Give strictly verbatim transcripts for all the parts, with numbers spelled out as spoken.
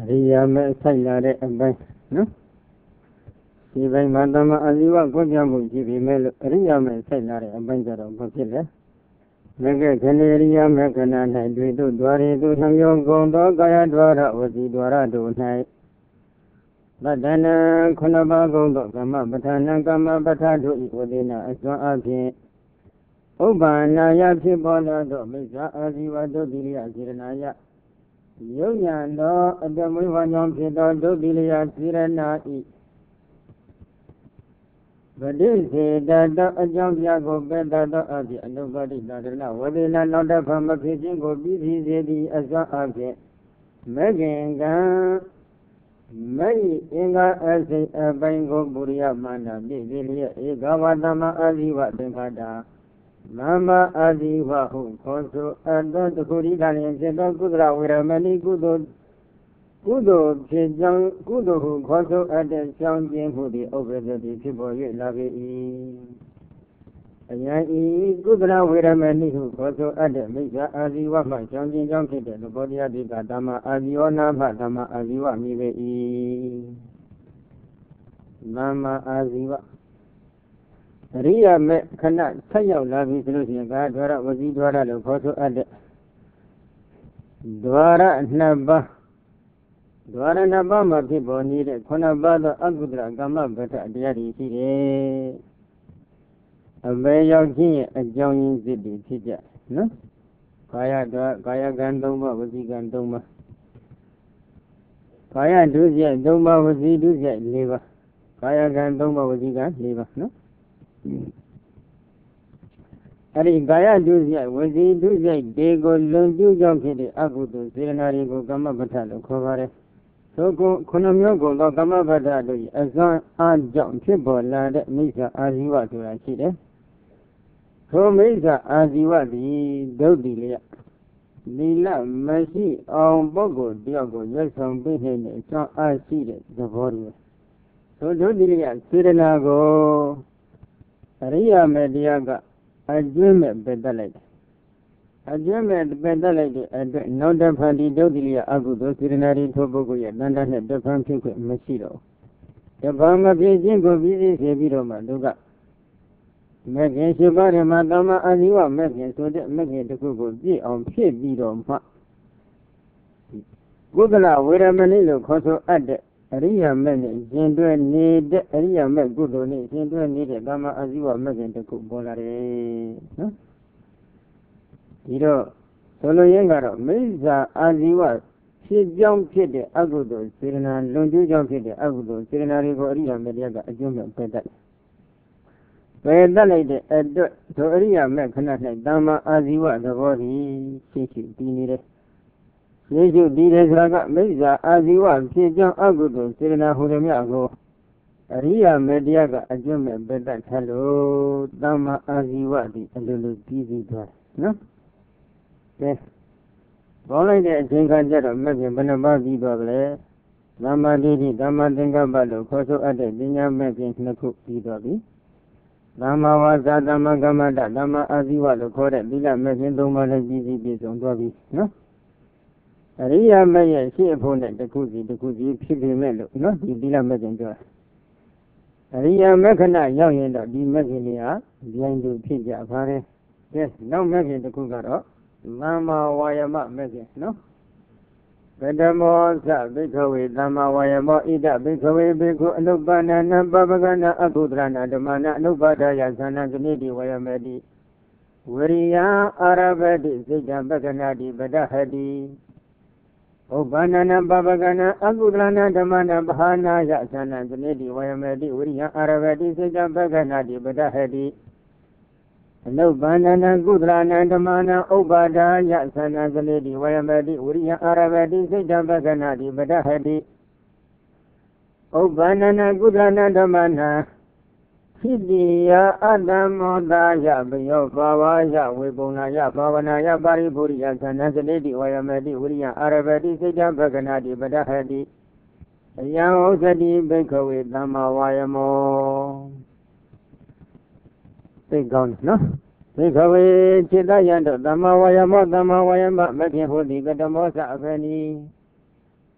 ရိယာမဲ့ဆိုင်လာတဲ့အပိုင်းနော်ဒီပိုင်းမှာတမအဇီဝကိုပြောင်းမှုရှိပြီမဲ့လို့အရိယာမဲ့ဆိုင်လာတဲ့အပိုင်းကြတော့ဘာဖြစ်လဲမကခဏရိယာမဲ့ခဏ၌တွေ့တို့ဒွါရီတို့နှမျိုးကုန်သောကာယဒွါရဝစီဒွါရတို့၌ဗတ္တနာခုနပါးကုန်သောကမ္မပဋ္ဌာနကမ္မပဋ္ဌာတို့ဤဝတိနာအစွမ်းအဖြင့်ဥပ္ပါဏာယဖြစ်ပေါ်လာသောမိစ္ဆာအာဇီဝဒုတိယစေရနာယယုံညာသောအတမွေးဝါကြောင့်ဖြစ်သောဒုတိယစေရနာဤဗတိစေတသောအကြောင်းပြကိုပယ်တတ်သောအဖြစ်အနုပတိသာရဏဝတိနာနောက်တစ်ဖန်မဖြစ်ခြင်းကိုပြီးစီစေသည့်အစွမ်းအဖြင့်မဂ္ဂင်ကံမေအင်္ဂါအစိတ်အပိုင်းကိုပုရိယမာနပြည့်စည်လျက်ဧကဝတမအာဇီဝသင်္ခါတာမမအာဇီဝဟုခေါ်ဆိုအပ်သောတခုရိကလျင်ဖြစ်သောကုသလဝေရမဏိကုသိုလ်ကုသိုလ်ဖြစ်ကြောင်းကုသိုလ်ဟုခေါ်ဆိုအပ်တဲ့ကြောင်းကျင်းမှုသည်ဥပ္ပဒတိဖြစ်ပေါ်၍လာပေ၏အယံဤကုသလဝေရမဏိဟုခေါ်ဆိုအပ်တဲ့မိစ္ဆာအာဇီဝမှကြောင်းကျင်းကြောင်းဖြစ်တဲ့သဘောတရားဒီကဓမ္မအာဇီဝနာမှဓမ္မအာဇီဝမြည်ပေ၏ဓမ္မအာဇီဝအရိယာမဲ့ခဏဆက်ရောက်လာပြီဆိုလို့ရှိရင်ကာဒွါရဝစီဒွါရလို့ခေါ်ဆိုအပ်တဲ့ဒွါရနှစ်ပါးဒွါရနှစ်ပါးမှာဖြစ်ပေါ်နေတဲ့ခုနှစ်ပါးသောအကုသလကမ္မပဋ္ဌတရားတွေရှိတယ်အဘယ်ရောက်ခြင်းရဲ့အကြောင်းရင်းစစ်တွေဖြစ်ကြနော်ကာယဒွါကာယကံသုံးပါးဝစီကံသုံးပါးကာယဒုစရိုက်သုံးပါးဝစီဒုစရိုက်၄ပါးကာယကံသုံးပါးဝစီကံ၄ပါးနော်အဲ့ဒီကာယဒုစရိုက်ဝစီဒုစရိုက်ဒီကိုလွန်ကျူးကြောင့်ဖြစ်တဲ့အကုသိုလ်စေတနာတွေကိုကမ္မပဋ္ဌလို့ခေါ်ပါတယ်သို့ကိုခုနှစ်မျိုးကုန်သောကမ္မပဋ္ဌတို့၏အစွမ်းအားကြောင့်ဖြစ်ပေါ်လာတဲ့မိစ္ဆာအာဇီဝဆိုတာရှိတယ်ထိုမိစ္ဆာအာဇီဝသည်ဒုတိယလီလမရှိအောင်ပုဂ္ဂိုလ်တယောက်ကိုရွတ်ဆောင်ပေးနေတဲ့အစွမ်းအားရှိတဲ့သဘောတည်းထိုဒုတိယစေတနာကိုအရိယာမေတ္တရားကအကျွမ်းမဲ့ပယ်တတ်လိုက်တယ်အကျွမ်းမဲ့ပယ်တတ်လိုက်တဲ့အတွက်နောက်တစ်ဖန်ဒီဒုတိယအကုသိုလ်စေတနာတွေထိုပုဂ္ဂိုလ်ရဲ့တဏ္ဍာနဲ့တစ်ဖန်ဖြစ်ခွင့်မရှိတော့ဘူးတစ်ဖန်မဖြစ်ခြင်းကိုပြီးစီစေပြီးတော့မှသူကမဂ္ဂင်ရှိပါးဓမ္မတမ္မာအာဇီဝမဂ္ဂင်ဆိုတဲ့မဂ္ဂင်တစ်ခုကိုပြည့်အောင်ဖြစ်ပြီးတော့မှကုသလဝေရမဏိလို့ခေါ်ဆိုအပ်တဲ့အရိယာမဲ့နဲ့ရှင်တွဲနေတဲ့အရိယာမဲ့ကုသိုလ်နဲ့ရှင်တွဲနေတဲ့တမ္မာအာဇီဝမဂ္ဂင်တစ်ခုပေါ်လာတယ်နော်ဒီတော့ဆိုလိုရင်းကတော့မိစ္ဆာအာဇီဝဖြစ်ကြောင်းဖြစ်တဲ့အကုသိုလ်စေတနာလွန်ကျူးကြောင်းဖြစ်တဲ့အကုသိုလ်စေတနာတွေကိုအရိယာမဲ့တရားကအကျိုးမဲ့ပယ်တတ်တယ်ပယ်တတ်လိုက်တဲ့အတွက်ဒုအရိယာမဲ့ခဏ၌တမ္မာအာဇီဝသဘောတည်းရှိရှိတည်နေတယ်ရှိရှိတည်တယ်ဆိုတာကမိစ္ဆာအာဇီဝဖြစ်ကြောင်းအကုသိုလ်စေတနာဟူသည်များကိုအရိယာမေတ္တရားကအကျွမ်းမဲ့ပယ်တတ်တယ်လို့တမ္မာအာဇီဝသည်အလိုလိုပြီးပြီးသွားတယ်နော်ကဲပေါင်းလိုက်တဲ့အချိန်ခါကျတော့မဂ္ဂင်ဘယ်နှပါးပြီးသွားကြလဲသမ္မာဒိဋ္ဌိသမ္မာသင်္ကပ္ပလို့ခေါ်ဆိုအပ်တဲ့ပညာမဂ္ဂင်နှစ်ခုပြီးသွားပြီသမ္မာဝါစာသမ္မာကမ္မန္တသမ္မာအာဇီဝလို့ခေါ်တဲ့သီလမဂ္ဂင်သုံးပါးလည်းပြီးပြီးပြည့်စုံသွားပြီနော်အရိယာမဂ်ရဲ့ရှေ့အဖို့နဲ့တစ်ခုစီတစ်ခုစီဖြစ်ပေမဲ့လို့နော်ဒီသီလမဂ္ဂင်ပြောအရိယာမဂ္ဂဏရောက်ရင်တော့ဒီမဂ္ဂင်တွေဟာဉာဏ်တူဖြစ်ကြပါတယ်ကဲနောက်မဂ္ဂင်တစ်ခုကတော့သမ္မာဝါယမမဂ္ဂင်နော်ပထမောသဘိက္ခဝေသမ္မာဝါယမောဣဒဘိက္ခဝေဘိက္ခုအနုပ္ပန္နနပပကနာအကုသရဏဓမ္မနာအနုပ္ပါဒယသန္နကနိတိဝါယမေတိဝရိယအာရဘတိစိတ်တပကနာတိပဒဟတိဥပ္ပန္နနပပကနာအကုသရဏဓမ္မနာပဟာနာယသန္နကနိတိဝါယမေတိဝရိယအာရဘတိစိတ်တပကနာတိပဒဟတိအနုပန္နနကုသလနာဓမ္မနာဥပ္ပါဒာယသန္နကလေတိဝယမတိဝရိယအာရဘတိစိတ်တပကနာတိပဒဟတိဥပ္ပန္နနကုသလနာဓမ္မနာခိတိယအတ္တမောတာယဘယောဘာဝယဝေပုံနာယဘာဝနာယပါရိပုရိယသန္နကလေတိဝယမတိဝရိယအာရဘတိစိတ်တပကနာတိပဒဟတိအယံဥစ္စတိဘိက္ခဝေသမ္မာဝါယမောသိကောင်းနော်ဘိက္ခဝေจิตယံတို့သမ္မာဝါယမောသမ္မာဝါယမမခင်ဟောတိကတမောသအဖနီ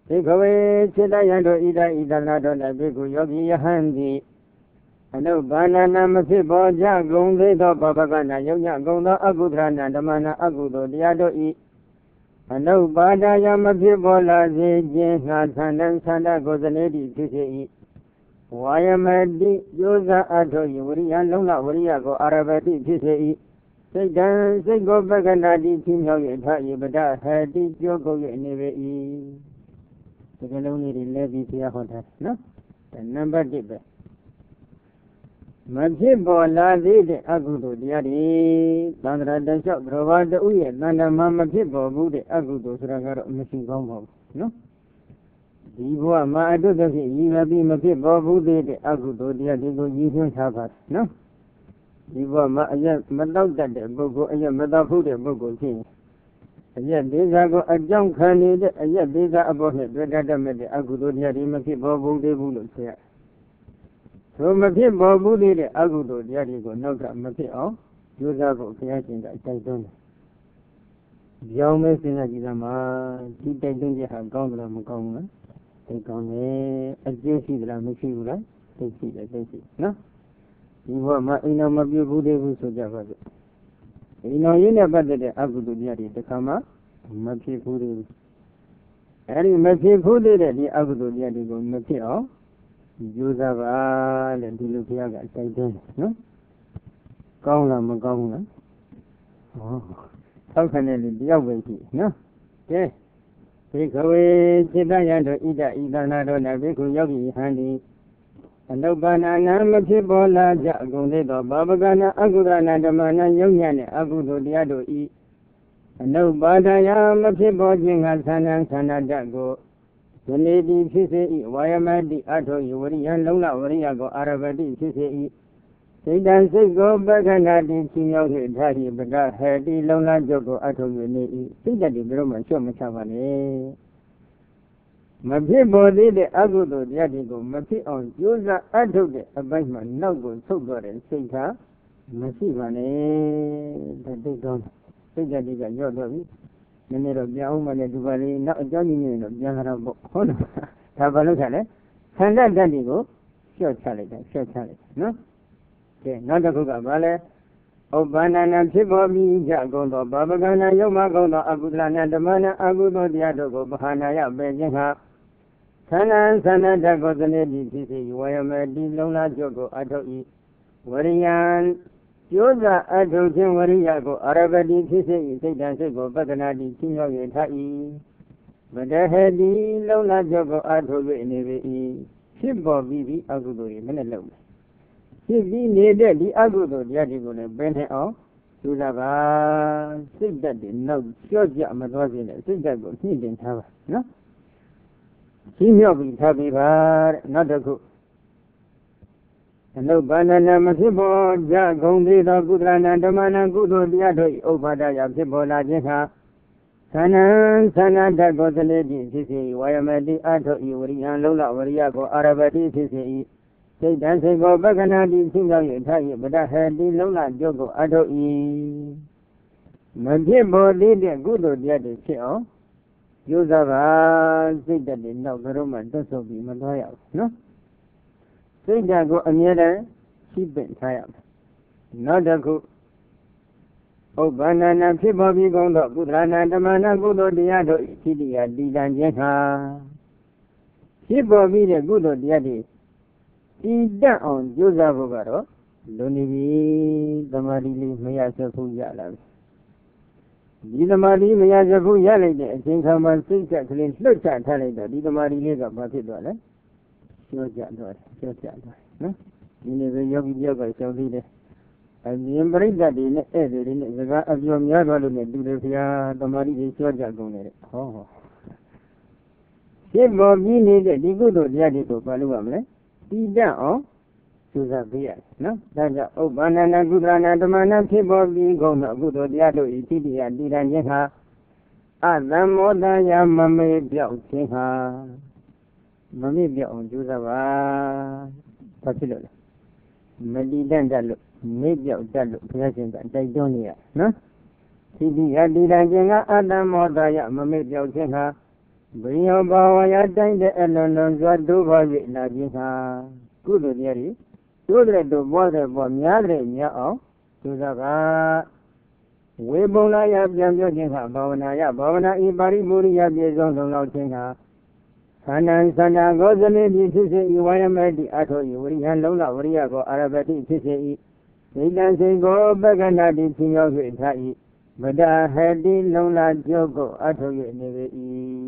ဒီကဝေစိတ္တယံတို့ဣဒဣဒနာတို့လည်းဘိက္ခုယောဂီယဟန်သည်အနုဘာနာနာမဖြစ်ပေါ်ကြကုန်သေးသောပပကနာယုံညကုန်သောအကုသရဏဓမ္မနာအကုသိုလ်တရားတို့ဤအနုပါဒယမဖြစ်ပေါ်လာစေခြင်းငါသန္တံသန္တကိုယ်စနေတိဖြစ်စေ၏ဝါယမတိကျိုးစားအထောယဝရိယလုံးလဝရိယကိုအာရဘတိဖြစ်စေ၏စိတ်တံစိတ်ကိုပက္ခဏာတိချင်းမြောက်၍ထာယပဒဟတိကျိုးကုန်၍နေပေ၏ဒီကလုံးလေးတွေလဲပြီးဆရာဟောတာနော်ဒါနံပါတ်တစ်ပဲမဖြစ်ပေါ်လာသေးတဲ့အကုသိုလ်တရားတွေသံဃာတလျှောက်ဘဝတူရဲ့တဏ္ဍာမှာမဖြစ်ပေါ်ဘူးတဲ့အကုသိုလ်ဆိုတာကတော့မရှိကောင်းပါဘူးနော်ဒီဘဝမှာအတုတ္တဖြစ်ရည်မပြီးမဖြစ်ပေါ်ဘူးသေးတဲ့အကုသိုလ်တရားတွေကိုရည်သွင်းထားပါနော်ဒီဘဝမှာအရက်မတောက်တတ်တဲ့ပုဂ္ဂိုလ်အရက်မတောက်ဖို့တဲ့ပုဂ္ဂိုလ်ဖြစ်အရက်ဒေသကိုအကြောင်းခံနေတဲ့အရက်ဒေသအပေါ်နဲ့တွေ့တတ်မဲ့တဲ့အကုသိုလ်တရားတွေမဖြစ်ပေါ်ဘူးသေးဘူးလို့ဆိုရသို့မဖြစ်ပေါ်ဘူးသေးတဲ့အကုသိုလ်တရားတွေကိုနောက်ကမဖြစ်အောင်ကြိုးစားဖို့ဘုရားရှင်ကအတိုက်တွန်းတယ်။ကြောင်းမဲစဉ်းစားကြည့်သမှာဒီတိုက်တွန်းချက်ဟာကောင်းသလားမကောင်းဘူးလား။သိကောင်းတယ်။အကျိုးရှိသလားမရှိဘူးလား။သိရှိတယ်သိရှိနော်။ဒီဘဝမှာအိမ်တော်မပြုတ်ဘူးသေးဘူးဆိုကြပါစို့။အိမ်တော်ရင်းနဲ့ပတ်သက်တဲ့အကုသိုလ်တရားတွေတစ်ခါမှမဖြစ်ဘူးသေးဘူး။အဲဒီမဖြစ်ဘူးသေးတဲ့ဒီအကုသိုလ်တရားတွေကိုမဖြစ်အောင်ကြိုးစားပါတဲ့ဒီလိုဘုရားကတိုက်တွန်းတယ်နော်ကောင်းလားမကောင်းဘူးလားဟောထောက်ခံတဲ့လူတယောက်ပဲရှိနော်ကဲဘေခဝေစိတ္တယံတို့ဣဒဣဒနာတို့နဲ့ဘေခုယောဂီဟန်ဒီအနုပါဏနာမဖြစ်ပေါ်လာကြအကုန်သေးသောဘာဝကနာအကုသနာဓမ္မနာယုံညံ့တဲ့အကုသိုလ်တရားတို့ဤအနုပါဒယမဖြစ်ပေါ်ခြင်းကသန္တံသန္တတကိုဇနေတိဖြစ်စေ၏ဝါယမတိအထောယဝရိယလုံးလဝရိယကိုအာရဘတိဖြစ်စေ၏စိတ်တံစိတ်ကိုပက္ခဏာတိချင်းရောက်၍ဓာတိပဒဟတိလုံးလကျုပ်ကိုအထော၍နေ၏စိတ်တတိဘယ်တော့မှချွတ်မချပါနဲ့မဖြစ်ပေါ်သေးတဲ့အကုသိုလ်တရားတွေကိုမဖြစ်အောင်ကြိုးစားအထုတ်တဲ့အပိုင်းမှာနောက်ကိုဆုတ်သွားတဲ့စိတ်ထားမရှိပါနဲ့ဒါသိကောင်းစိတ်တတိကညော့သွားပြီနည်းနည်းတော့ပြန်အောင်မနဲ့ဒီပါလေးနောက်အကြောင်းကြီးနေတော့ပြန်လာတော့ဟုတ်လားဒါဘာလို့ခါလဲခန္ဓာတတ္တိကိုလျှော့ချလိုက်တာလျှော့ချလိုက်နော်ကဲနောက်တစ်ခုကဘာလဲဥပ္ပန္နနာဖြစ်ပေါ်ပြီးကြကုန်သောဘာဝကနာယုံမကုန်သောအကုသလနာဓမ္မနာအကုသိုလ်တရားတို့ကိုပဟာနာယပယ်ခြင်းဟာသန္နံသန္နတကိုသနေတိဖြစ်စေဝယမတိလုံးလားကျုပ်ကိုအထုတ်၏ဝရိယံကျိုးစားအထုတ်ခြင်းဝရိယကိုအာရဘတိဖြစ်စေ၏စိတ်တံစိတ်ကိုပက္ခဏာတိချင်းရောက်၍ထား၏ဗဒဟတိလုံးလားကျုပ်ကိုအထုတ်၍နေပေ၏ဖြစ်ပေါ်ပြီးပြီးအကုသိုလ်တွေမနဲ့လုံးမယ်ဖြစ်ပြီးနေတဲ့ဒီအကုသိုလ်တရားတွေကိုလည်းပင်နေအောင်ကျိုးစားပါစိတ်ဓာတ်တွေနောက်ကြော့ကြမသွားစေနဲ့စိတ်ဓာတ်ကိုနှိမ့်တင်ထားပါနော်ချင်းမြောက်ပြီးထားပြီးပါတဲ့နောက်တစ်ခုအနုပါဏနာမဖြစ်ပေါ်ကြကုန်သေးသောကုသလနာဓမ္မနာကုသိုလ်တရားတို့ဥပ္ပါဒယဖြစ်ပေါ်လာခြင်းဟာသန္နံသန္နတကိုသလေတိဖြစ်စေဝါယမတိအထောဤဝရိယံလုံးလဝရိယကိုအာရဘတိဖြစ်စေ၏စိတ်တံစိတ်ကိုပက္ခဏာတိချင်းရောက်၍ထား၏ပဒဟတိလုံးလကျုပ်ကိုအထောဤမဖြစ်ပေါ်သေးတဲ့ကုသိုလ်တရားတွေဖြစ်အောင်ကျိုးစားပါစိတ်တည်းနောက်တော့မှတွတ်ဆုပ်ပြီးမသွားရဘူးနော်စိတ်ဓာတ်ကိုအမြဲတမ်းရှိပင်ထားရမယ်နောက်တစ်ခုဥပ္ပန္နနာဖြစ်ပေါ်ပြီးကုန်သောကုသလနာဓမ္မနာကုသိုလ်တရားတို့ဣတိယတည်တံခြင်းဟာဖြစ်ပေါ်ပြီးတဲ့ကုသိုလ်တရားတွေတည်တတ်အောင်ကြိုးစားဖို့ကတော့လွန်နေပြီသမာဓိလေးမရစဖို့ရလာပြီဒီသမာဓိမရစဖို့ရလိုက်တဲ့အချိန်ခါမှာစိတ်ဓာတ်ကလေးလွတ်ချထားလိုက်တော့ဒီသမာဓိလေးကဘာဖြစ်သွားလဲကျော်ကြတော့ကျော်ကြတော့နော်ဒီနေ့ပဲယောဂီပြောက်ကရှောင်းသေးတယ်အမြင်ပရိသတ်တွေနဲ့ဧည့်သည်တွေနဲ့စကားအပြောများသွားလို့နဲ့တူတယ်ခင်ဗျာသမာဓိတွေကျော်ကြကုန်တယ်ဟောဟောဖြစ်ပေါ်ပြီးနေတဲ့ဒီကုသိုလ်တရားတွေကိုဘာလို့ရမလဲတည်တတ်အောင်ကျူစားပေးရတယ်နော်ဒါကြောင့်ဥပ္ပန္နနာကုသလနာဓမ္မနာဖြစ်ပေါ်ပြီးကုန်သောကုသိုလ်တရားတို့ဤတိတိယတည်တံခြင်းဟာအသံမောတယမမေပြောက်ခြင်းဟာမမေ့ပြောက်အောင်ကြိုးစားပါဘာဖြစ်လို့လဲမတည်တတ်တတ်လို့မေ့ပြောက်တတ်လို့ဘုရားရှင်ကတိုက်တွန်းနေရနော်တိတိယတည်တံခြင်းကအတ္တမောတယမမေ့ပြောက်ခြင်းဟာဘိယောဘာဝရတိုင်းတဲ့အလုံးလုံးစွာတို့ပါ၍လာခြင်းဟာကုသိုလ်တရားတွေတို့တဲ့တို့ပွားတဲ့ပွားများတဲ့များအောင်သူစားကဝေပုံလာရပြန်ပြောခြင်းဟာဘာဝနာယဘာဝနာဤပါရိမုရိယပြေဆုံးလုံလောက်ခြင်းဟာသန္တံသန္တာကိုသနေတိဖြစ်စေဤဝါယမေတိအထောဤဝရိယလုံးလဝရိယကိုအာရပတိဖြစ်စေဤသိတံစိန်ကိုပက္ခဏတိဖြစ်ရောက်၍ထားဤမတဟတိလုံးလာကြောကိုအထော၍နေပေ၏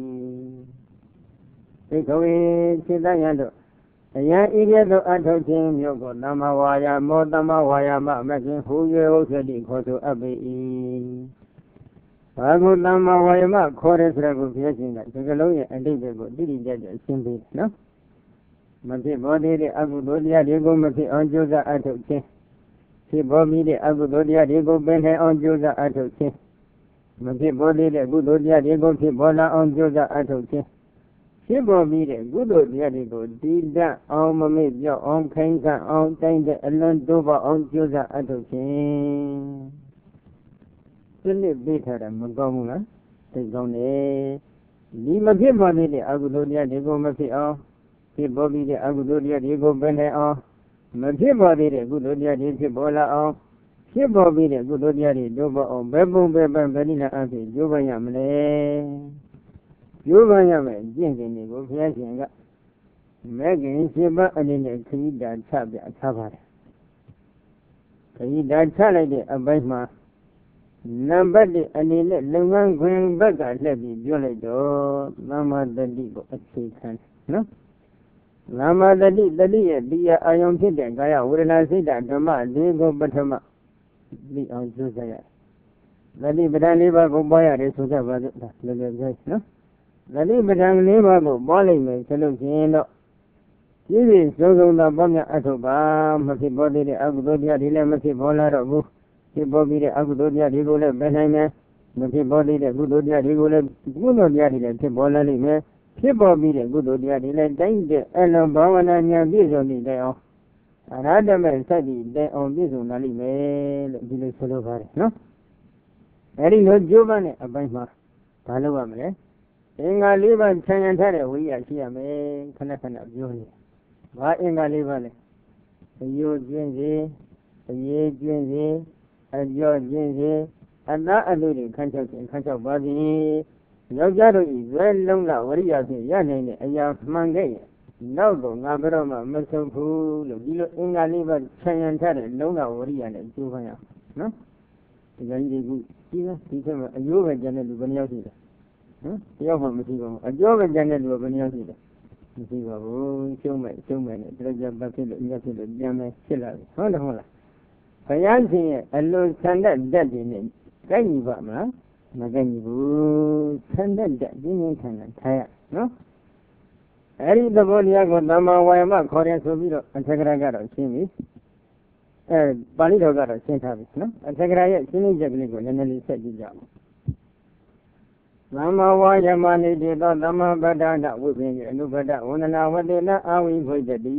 သိခဝေစိတ္တယံတို့အယံဤကဲ့သို့အထောခြင်းမျိုးကိုသမ္မာဝါယာမောသမ္မာဝါယာမမခင်ဟူ၍ဟုတ်သတိခေါ်ဆိုအပ်ပေ၏ဘာကိုသမ္မာဝါယာမခေါ်တဲ့ဆိုတဲ့ကိုဖြစ်ခြင်းကဒီကလုံးရဲ့အတိတ်ကိုတိတိကျကျရှင်းပေးတယ်နော်မဖြစ်ဘောသေးတဲ့အကုသိုလ်တရားတွေကိုမဖြစ်အောင်ကြိုးစားအထောခြင်းဖြစ်ပေါ်ပြီးတဲ့အကုသိုလ်တရားတွေကိုပင်နိုင်အောင်ကြိုးစားအထောခြင်းမဖြစ်ပေါ်သေးတဲ့ကုသိုလ်တရားတွေကိုဖြစ်ပေါ်လာအောင်ကြိုးစားအထောခြင်းဖြစ်ပေါ်ပြီးတဲ့ကုသိုလ်တရားတွေကိုတည်တတ်အောင်မမေ့ပြောက်အောင်ခိုင်ခံ့အောင်တိုင်းတဲ့အလွန်တိုးပေါအောင်ကြိုးစားအထောခြင်းစနစ်ပေးထားတာမကောင်းဘူးလားသိကောင်းတယ်ဒီမဖြစ်ပေါ်သေးတဲ့အကုသိုလ်တရားတွေကိုမဖြစ်အောင်ဖြစ်ပေါ်ပြီးတဲ့အကုသိုလ်တရားတွေကိုပင်နိုင်အောင်မဖြစ်ပေါ်သေးတဲ့ကုသိုလ်တရားတွေဖြစ်ပေါ်လာအောင်ဖြစ်ပေါ်ပြီးတဲ့ကုသိုလ်တရားတွေတိုးပေါအောင်ဘယ်ပုံပဲပန်းဗလိနာအဖြစ်ကြိုးပမ်းရမလဲကြိုးပမ်းရမယ်ကျင့်စဉ်တွေကိုဘုရားရှင်ကမဲခင်ရှင်ပအနေနဲ့ခရီးတာချပြထားပါတယ်ခရီးတာချလိုက်တဲ့အပိုင်းမှာနံပါတ်တစ်အနေနဲ့လုပ်ငန်းခွင်ဘက်ကလှည့်ပြီးပြောလိုက်တော့သမ္မာတတိကိုအခြေခံနော်သမ္မာတတိတတိရဲ့တရားအာယုံဖြစ်တဲ့ကာယဝေဒနာစိတ်ဓမ္မလေးကိုပထမသိအောင်ကြိုးစားရတယ်တတိပဒံလေးပါးကိုပွားရတယ်ဆိုကြပါစို့ဒါလည်းလည်းပြောနော်တတိပဒံလေးပါးကိုပွားလိုက်မယ်ဆိုလို့ရှိရင်တော့ပြည့်ပြည့်စုံစုံသောပေါင်းများအထုပ်ပါမဖြစ်ပေါ်သေးတဲ့အကုသိုလ်တရားတွေလည်းမဖြစ်ပေါ်လာတော့ဘူးဖြစ်ပေါ်ပြီးတဲ့အကုသိုလ်တရားတွေကိုလည်းပယ်နိုင်မယ်မဖြစ်ပေါ်သေးတဲ့ကုသိုလ်တရားတွေကိုလည်းကုသိုလ်တရားတွေလည်းဖြစ်ပေါ်လာလိမ့်မယ်ဖြစ်ပေါ်ပြီးတဲ့ကုသိုလ်တရားတွေလည်းတိုင်းတဲ့အလုံးဘာဝနာဉာဏ်ပြည့်စုံပြီးတဲ့အောင်အရဟတမေစသည့်တဲ့အောင်ပြည့်စုံလာလိမ့်မယ်လို့ဒီလိုဆိုလိုပါတယ်နော်အဲဒီလိုကြိုးပမ်းတဲ့အပိုင်းမှာဘာလုပ်ရမလဲအင်္ဂါလေးပါးခြံရံထားတဲ့ဝိရိယရှိရမယ်ခဏခဏပြောနေဘာအင်္ဂါလေးပါးလဲအယိုကျင်းစေအရေးကျင်းစေအကျော်ကျင်းစေအသားအလူတွေခန်းချောက်ခြင်းခန်းချောက်ပါသည်ယောက်ျားတို့ဤဇွဲလုံးလာဝရိယဖြင့်ရနိုင်တဲ့အရာမှန်ခဲ့ရင်နောက်တော့ငါဘယ်တော့မှမဆုံးဘူးလို့ဒီလိုအင်္ဂါလေးပါးခြံရံထားတဲ့လုံးလာဝရိယနဲ့ကျိုးပန်းရအောင်နော်ဒီကနေ့ဒီဒီကဒီထက်မှအယိုးပဲကျန်တဲ့လူဘယ်နှယောက်ရှိလဲဟမ်တယောက်မှမရှိပါဘူးအကျော်ပဲကျန်တဲ့လူဘယ်နှယောက်ရှိလဲမရှိပါဘူးရှုံးမဲ့ရှုံးမဲ့နဲ့တကြပတ်ဖြစ်လို့အမြတ်ဖြစ်လို့ပြန်မယ်ဖြစ်လာပြီဟုတ်တယ်ဟုတ်လားဘုရားရှင်ရဲ့အလိုဆန္ဒဓာတ်တွေနဲ့ကိုက်ညီပါမလားမကိုက်ညီဘူးဆန္ဒဓာတ်ပြင်းပြင်းထန်ထန်ထားရနော်အဲဒီသဘောတရားကိုသမ္မာဝါယာမခေါ်တယ်ဆိုပြီးတော့အထက်ကရာကတော့ရှင်းပြီအဲပါဠိတော်ကတော့ရှင်းထားပြီနော်အထက်ကရာရဲ့ရှင်းလင်းချက်ကလေးကိုနည်းနည်းလေးဆက်ကြည့်ကြအောင်သမ္မာဝါယာမနိတိသောသမ္မာပဋ္ဌာနဝိပင်အနုပဒဝန္ဒနာဝတေနအာဝိဘုဒ္ဓတိ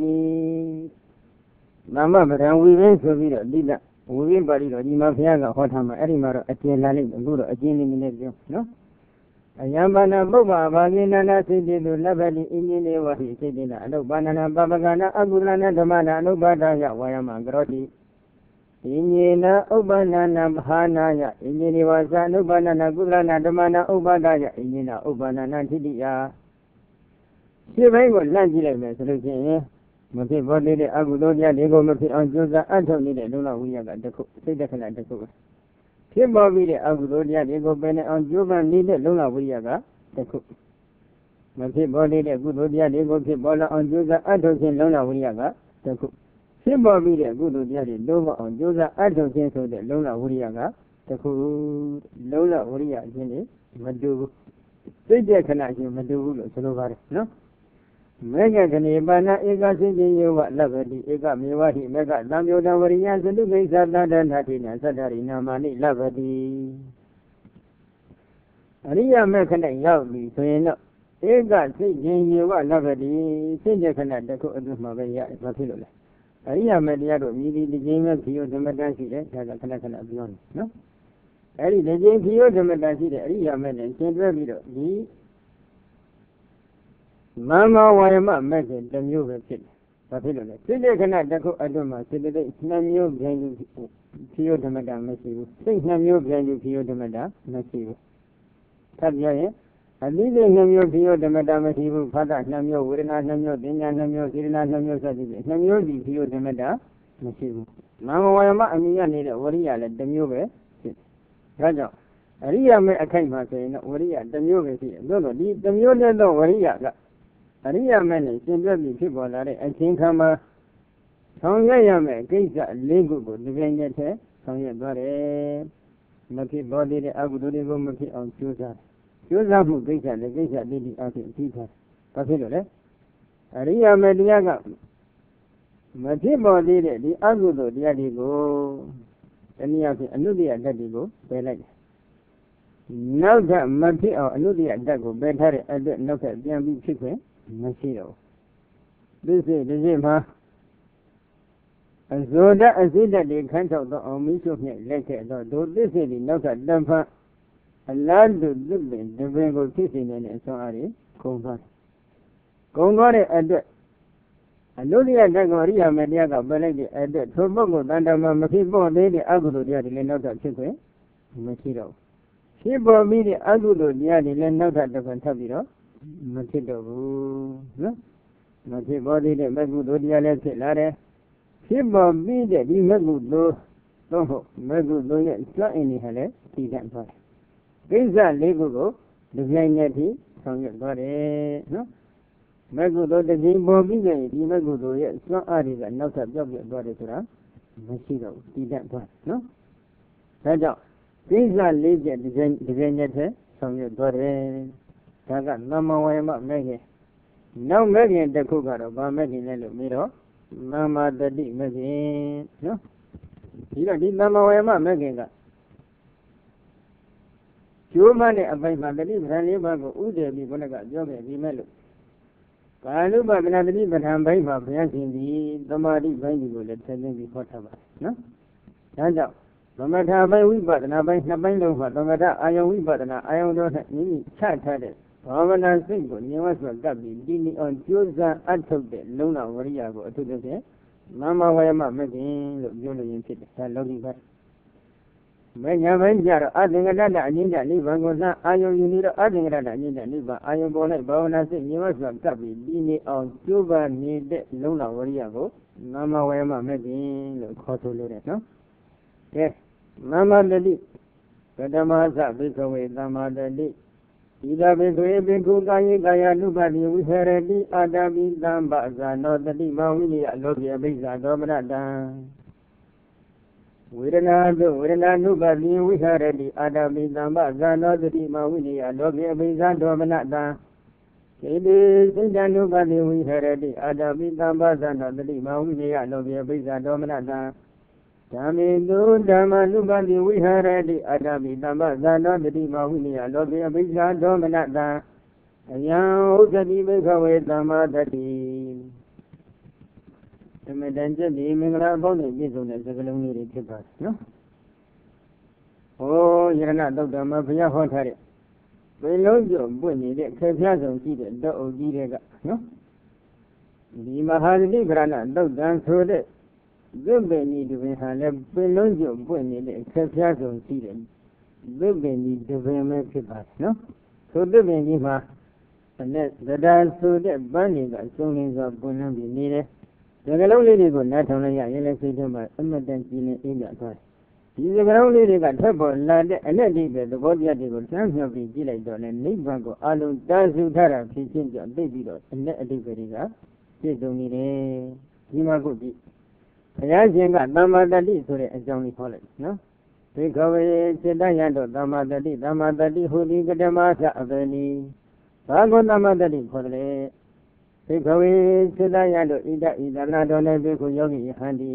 သမ္မာပဋ္ဌာန်ဝိပင်ဆိုပြီးတော့ဒီလဝိပင်ပါဠိတော်ဒီမှာဘုရားကဟောထားမှာအဲ့ဒီမှာတော့အကျဉ်းလာလိမ့်မယ်အခုတော့အကျဉ်းလေးနည်းနည်းပြောနော်အယံဘာနာပုပ္ပါဘာဂိနနာစိတ္တိတုလဗ္ဗတိအင်းကြီးနေဝဟိစိတ္တိနာအနုပါဏနာပပကနာအကုလနာဓမ္မနာအနုပါဒယဝါယမကရောတိအင်းကြီးနာဥပ္ပန္နနာမဟာနာယအင်းကြီးနေဝသအနုပါဏနာကုလနာဓမ္မနာဥပ္ပါဒယအင်းကြီးနာဥပ္ပန္နနာထိတိယရှင်းပိုင်းကိုလန့်ကြည့်လိုက်မယ်ဆိုလို့ရှိရင်မဖြစ်ပေါ်သေးတဲ့အကုသိုလ်တရားတွေကိုမဖြစ်အောင်ကြိုးစားအထောက်နေတဲ့လုံလဝိယကတစ်ခုစိတ်တခဏတစ်ခုဖြစ်ပေါ်ပြီးတဲ့အကုသိုလ်တရားတွေကိုပယ်နေအောင်ကြိုးပမ်းနေတဲ့လုံလဝိယကတစ်ခုမဖြစ်ပေါ်သေးတဲ့ကုသိုလ်တရားတွေကိုဖြစ်ပေါ်လာအောင်ကြိုးစားအထောက်ခြင်းလုံလဝိယကတစ်ခုဖြစ်ပေါ်ပြီးတဲ့ကုသိုလ်တရားတွေလုံးဝအောင်ကြိုးစားအထောက်ခြင်းဆိုတဲ့လုံလဝိယကတစ်ခုလုံလဝိယအချင်းတွေမတူဘူးစိတ်တခဏချင်းမတူဘူးလို့ဆိုလိုပါတယ်နော်မေဃကနေပါဏဧကစိတိယောဝလဗ္ဗတိဧကမေဝတိမေဃသံယောတဝရိယသတုကိစ္စသတ္တနာတိနသတ္တရိနာမနိလဗ္ဗတိအရိယမေခနဲ့ရောက်ပြီဆိုရင်တော့ဧကစိတ်ခြင်းယောဝလဗ္ဗတိစိတ်ခဏတစ်ခုအတွင်းမှာပဲရတယ်ဘာဖြစ်လို့လဲအရိယမေတရားတို့မြည်ဒီခြင်းမဲ့ဖြီယောဓမ္မတန်ရှိတယ်ဒါကခဏခဏပြောနေနော်အဲ့ဒီဒီခြင်းဖြီယောဓမ္မတန်ရှိတဲ့အရိယမေနဲ့ရှင်းတွဲပြီးတော့ဒီမမဝါယမမဲ့ခင်တစ်မျိုးပဲဖြစ်တယ်ဘာဖြစ်လို့လဲစိတ်တဲ့ခဏတစ်ခုအတွင်းမှာစိတ်တဲ့နှစ်မျိုးပြန်ယူဖြစ်ရဓမ္မတာမရှိဘူးစိတ်နှစ်မျိုးပြန်ယူဖြစ်ရဓမ္မတာမရှိဘူးထပ်ပြောရင်အတိစိတ်နှစ်မျိုးဖြစ်ရဓမ္မတာမရှိဘူးဖတ်တာနှစ်မျိုးဝေဒနာနှစ်မျိုးပညာနှစ်မျိုးစေတနာနှစ်မျိုးစသဖြင့်နှစ်မျိုးစီဖြစ်ရဓမ္မတာမရှိဘူးမမဝါယမအမြင်ရနေတဲ့ဝရိယလည်းတစ်မျိုးပဲဖြစ်တယ်ဒါကြောင့်အရိယာမဲ့အခိုက်မှာဆိုရင်တော့ဝရိယတစ်မျိုးပဲရှိတယ်သို့တော့ဒီတစ်မျိုးနဲ့တော့ဝရိယကအရိယာမဲ့နဲ့ရှင်ပြည့်ပြီးဖြစ်ပေါ်လာတဲ့အချင်းခံမှာဆောင်ရွက်ရမယ့်ကိစ္စလေးခုကိုဒီပြိုင်တည်းထဲဆောင်ရွက်သွားတယ်မဖြစ်ပေါ်သေးတဲ့အကုသိုလ်တွေကိုမဖြစ်အောင်ကြိုးစားကြိုးစားမှုကိစ္စလည်းကိစ္စတိတိအဖြစ်အပြီးထားဘာဖြစ်လို့လဲအရိယာမဲ့တရားကမဖြစ်ပေါ်သေးတဲ့ဒီအကုသိုလ်တရားတွေကိုတနည်းအားဖြင့်အနုတ္တိယဓာတ်တွေကိုပယ်လိုက်တယ်နောက်ထပ်မဖြစ်အောင်အနုတ္တိယဓာတ်ကိုပယ်ထားတဲ့အတွက်နောက်ထပ်ပြန်ပြီးဖြစ်ခွင့်မရှိတော့ဘူးဒီစိတ်ဒီစိတ်မှာအဇောဒအစိဒတ်တွေခန်းထောက်တော့အောင်မိရှုမြဲလက်ခဲ့တော့ဒုသစ္စေဒီနောက်ထပ်တံဖတ်အလားတူသူပင်တပင်ကိုဖြစ်စေနေတဲ့အစွမ်းအားတွေကုန်သွားတယ်ကုန်သွားတဲ့အတွက်အနုတ္တိယဓာတ်ကိုအရိယာမေတရားကပယ်လိုက်တဲ့အတွက်ထိုပုဂ္ဂိုလ်တန်တမမဖြစ်ပေါ်သေးတဲ့အကုသိုလ်တရားတွေလည်းနောက်ထပ်ဖြစ်ခွင့်မရှိတော့ဘူးဖြစ်ပေါ်ပြီးတဲ့အကုသိုလ်တရားတွေလည်းနောက်ထပ်တစ်ခါထပ်ပြီးတော့မဖြစ်တော့ဘူးနော်မဖြစ်ပေါ်သေးတဲ့မကုသိုလ်တရားလည်းဖြစ်လာတယ်ဖြစ်ပေါ်ပြီးတဲ့ဒီမကုသိုလ်သို့ဟုတ်မကုသိုလ်ရဲ့စွမ်းအင်တွေဟာလည်းတည်တံ့သွားတယ်ကိစ္စလေးခုကိုဒီပြိုင်နဲ့ထိဆောင်ရွက်သွားတယ်နော်မကုသိုလ်တစ်ကြိမ်ပေါ်ပြီးရင်ဒီမကုသိုလ်ရဲ့စွမ်းအားတွေကနောက်ထပ်ပြောက်ပြသွားတယ်ဆိုတာမရှိတော့ဘူးတည်တံ့သွားနော်ဒါကြောင့်ကိစ္စလေးချက်ဒီပြိုင်ဒီပြိုင်နဲ့ထိဆောင်ရွက်သွားတယ်ဒါကသမဝေမမဲ့ခင်နောက်မဲ့ခင်တစ်ခုကတော့ဗာမဲ့ခင်လဲလို့ပြီးတော့သမ္မာတတိမဲ့ခင်နော်ဒီတော့ဒီသမဝေမမဲ့ခင်ကကျိုးမတဲ့အပိုင်းမှာတတိပဌာန်လေးပါးကိုဥဒယ်ပြီးဘုန်းကပြောခဲ့ပြီးမဲ့လို့ကာလုပဒနာတတိပဌာန်ဘိုင်းမှာဘုရားရှင်ဒီသမာဓိဘိုင်းဒီကိုလည်းထည့်သွင်းပြီးဟောထားပါတယ်နော်ဒါကြောင့်သမထဘိုင်းဝိပဿနာဘိုင်းနှစ်ပိုင်းလုံးမှာသမထအာယုံဝိပဿနာအာယုံတို့နဲ့မိမိချထားတဲ့ဘာဝနာစိတ်ကိုဉာဏ်ဝတ်စွာကပ်ပြီးဒီနည်းအောင်ကြိုးစားအထုတ်တဲ့လုံလဝရိယကိုအထုတဲ့ဖြင့်မမဝယမမကင်လို့ပြောလို့ရင်ဖြစ်တယ်ဒါလောကီဘက်မညာဘိုင်းကြတော့အသင်္ကတတအငြိမ့်တဲ့နိဗ္ဗာန်ကိုသာအာယုံယူနေတော့အသင်္ကတတအငြိမ့်တဲ့နိဗ္ဗာန်အာယုံပေါ်လိုက်ဘာဝနာစိတ်ဉာဏ်ဝတ်စွာကပ်ပြီးဒီနည်းအောင်ကြိုးပမ်းနေတဲ့လုံလဝရိယကိုမမဝယမမကင်လို့ခေါ်ဆိုလို့တယ်နော်ကဲမမတတိပထမသဘိကဝေသမ္မာတတိဣဒပိသွေပိကုကာယေကာယ ानु ပတိဝိဟရတိအာတပိသံပဇာနောတတိမဝိနိယလောကိအဘိဇာဒေါမနတံဝေဒနာတုဝေဒနာ ानु ပတိဝိဟရတိအာတပိသံပဇာနောတတိမဝိနိယလောကိအဘိဇာဒေါမနတံဣတိစိတ္တ ानु ပတိဝိဟရတိအာတပိသံပဇာနောတတိမဝိနိယလောကိအဘိဇာဒေါမနတံဓမ္မေတုဓမ္မနုပတိဝိဟရတိအတ္တပိသမ္ပဇာနောတတိမဝိနိယလောကေအဘိဇာဒေါမနတံအယံဥစ္စတိဘိခဝေသမ္မာတတိဓမ္မတန်ကျက်ဒီမင်္ဂလာပေါင်းနဲ့ပြည့်စုံတဲ့စကားလုံးလေးတွေဖြစ်ပါတယ်နော်။ဟောယရဏသုတ်တံမှာဘုရားဟောထားတဲ့ဘယ်လုံးကျော်ပွင့်နေတဲ့ခေဖြားဆောင်ရှိတဲ့တောအုပ်ကြီးတွေကနော်ဒီမဟာသတိပရဏသုတ်တံဆိုတဲ့သစ်ပင်ဒီတပင်ဟာလည်းပင်လုံးကျုံပွင့်နေတဲ့အခက်ဖြားဆုံးရှိတယ်သစ်ပင်ဒီတပင်ပဲဖြစ်ပါတယ်နော်ဆိုသစ်ပင်ကြီးမှာအနဲ့သဒ္ဒါဆိုတဲ့ပန်းတွေကစုံလင်စွာပွင့်လန်းပြီးနေတယ်စကလုံးလေးတွေကိုနားထောင်လိုက်ရရင်လည်းစိတ်ထဲမှာအမတန်ကြည်လင်အေးမြသွားတယ်ဒီစကလုံးလေးတွေကထပ်ပေါ်လာတဲ့အနဲ့ဒီပဲသဘောတရားတွေကိုစမ်းမြောက်ပြီးကြည့်လိုက်တော့လည်းနိဗ္ဗာန်ကိုအလုံးတားစုထားတာဖြစ်ချင်းကြောင့်သိပြီးတော့အနဲ့အတိတ်တွေကပြည့်စုံနေတယ်ဒီမှာကိုကြည့်ဘုရားရှင်ကသမ္မာတတိဆိုတဲ့အကြောင်းလေးဟောလိုက်နော်ဘိခဝေစေတယံတို့သမ္မာတတိသမ္မာတတိဟူသည်ကတမသအပေနိဘာကိုသမ္မာတတိခေါ်တယ်ဘိခဝေစေတယံတို့ဣဒဣဒနာတော်လည်းဘိက္ခုယောဂီယဟန်တိ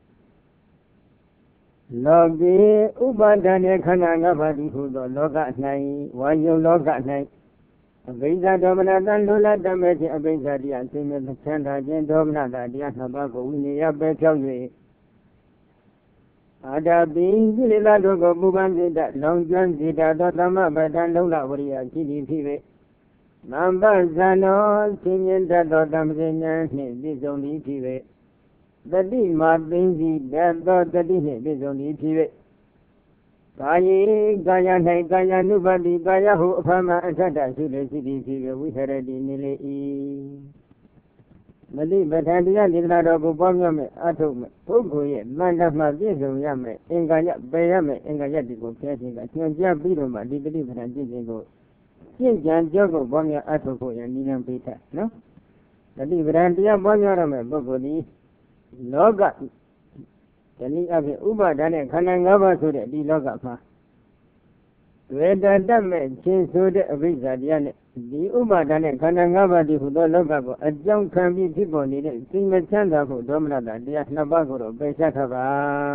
လောကေဥပါဒณေခန္ဓာငါးပါးတိဟုသောလောက၌ဝါယုလောက၌အဘိဇာဒေါမနတံလူလတမေခြင်းအဘိဇာတရားသိမြတ်ချမ်းသာခြင်းဒေါမနတာတရားနှစ်ပါးကိုဝိနည်းပဲဖြောက်၍အာဒပိကိလေသာတို့ကိုပူပန်စေတတ်လောင်ကျွမ်းစေတတ်သောသမ္မပဋ္ဌာန်းလုံလဝရိယရှိသည်ဖြစ်၍နံပါတ်ဇာနောသင်မြင်တတ်သောတမ္ပဇဉာဏ်နှင့်ပြည့်စုံသည်ဖြစ်၍တတိမာသိသိတတ်သောတတိနှင့်ပြည့်စုံသည်ဖြစ်၍ကာယေကာယ၌ကာယ ानु ပါတိကာယဟုအဖမအထတ္တရှိလေရှိသည်ဖြစ်၍ဝိဟရတိနေလေ၏မတိပဋ္ဌာန်တရားဒေသနာတော်ကိုပွားများမဲ့အထုတ်မဲ့ပုဂ္ဂိုလ်ရဲ့တန်တမှပြည့်စုံရမယ်အင်္ဂါရပယ်ရမယ်အင်္ဂါရတိကိုဖျက်ခြင်းကညွှန်ကြားပြီးတော့မှဒီပဋိပဋ္ဌာန်ပြည့်စုံကိုကျင့်ကြံကြောက်ကိုပွားများအထုတ်ဖို့ရည်နံပေးထားနော်ပဋိပဋ္ဌာန်တရားပွားများရမယ်ပုဂ္ဂိုလ်ဒီလောကဒီနည်းအဖြစ်ဥပါဒနဲ့ခန္ဓာ၅ပါးဆိုတဲ့ဒီလောကမှာတွေ့တတ်တတ်မဲ့ခြင်းဆိုတဲ့အဘိဓါတရားနဲ့ဒီဥပါဒနဲ့ခန္ဓာ၅ပါးဒီဟူသောလောကကိုအကြောင်းခံပြီးဖြစ်ပေါ်နေတဲ့စိတ်မချမ်းသာဖို့ဒေါမနတာတရားနှစ်ပါးကိုတော့ပယ်ရှားထားပါ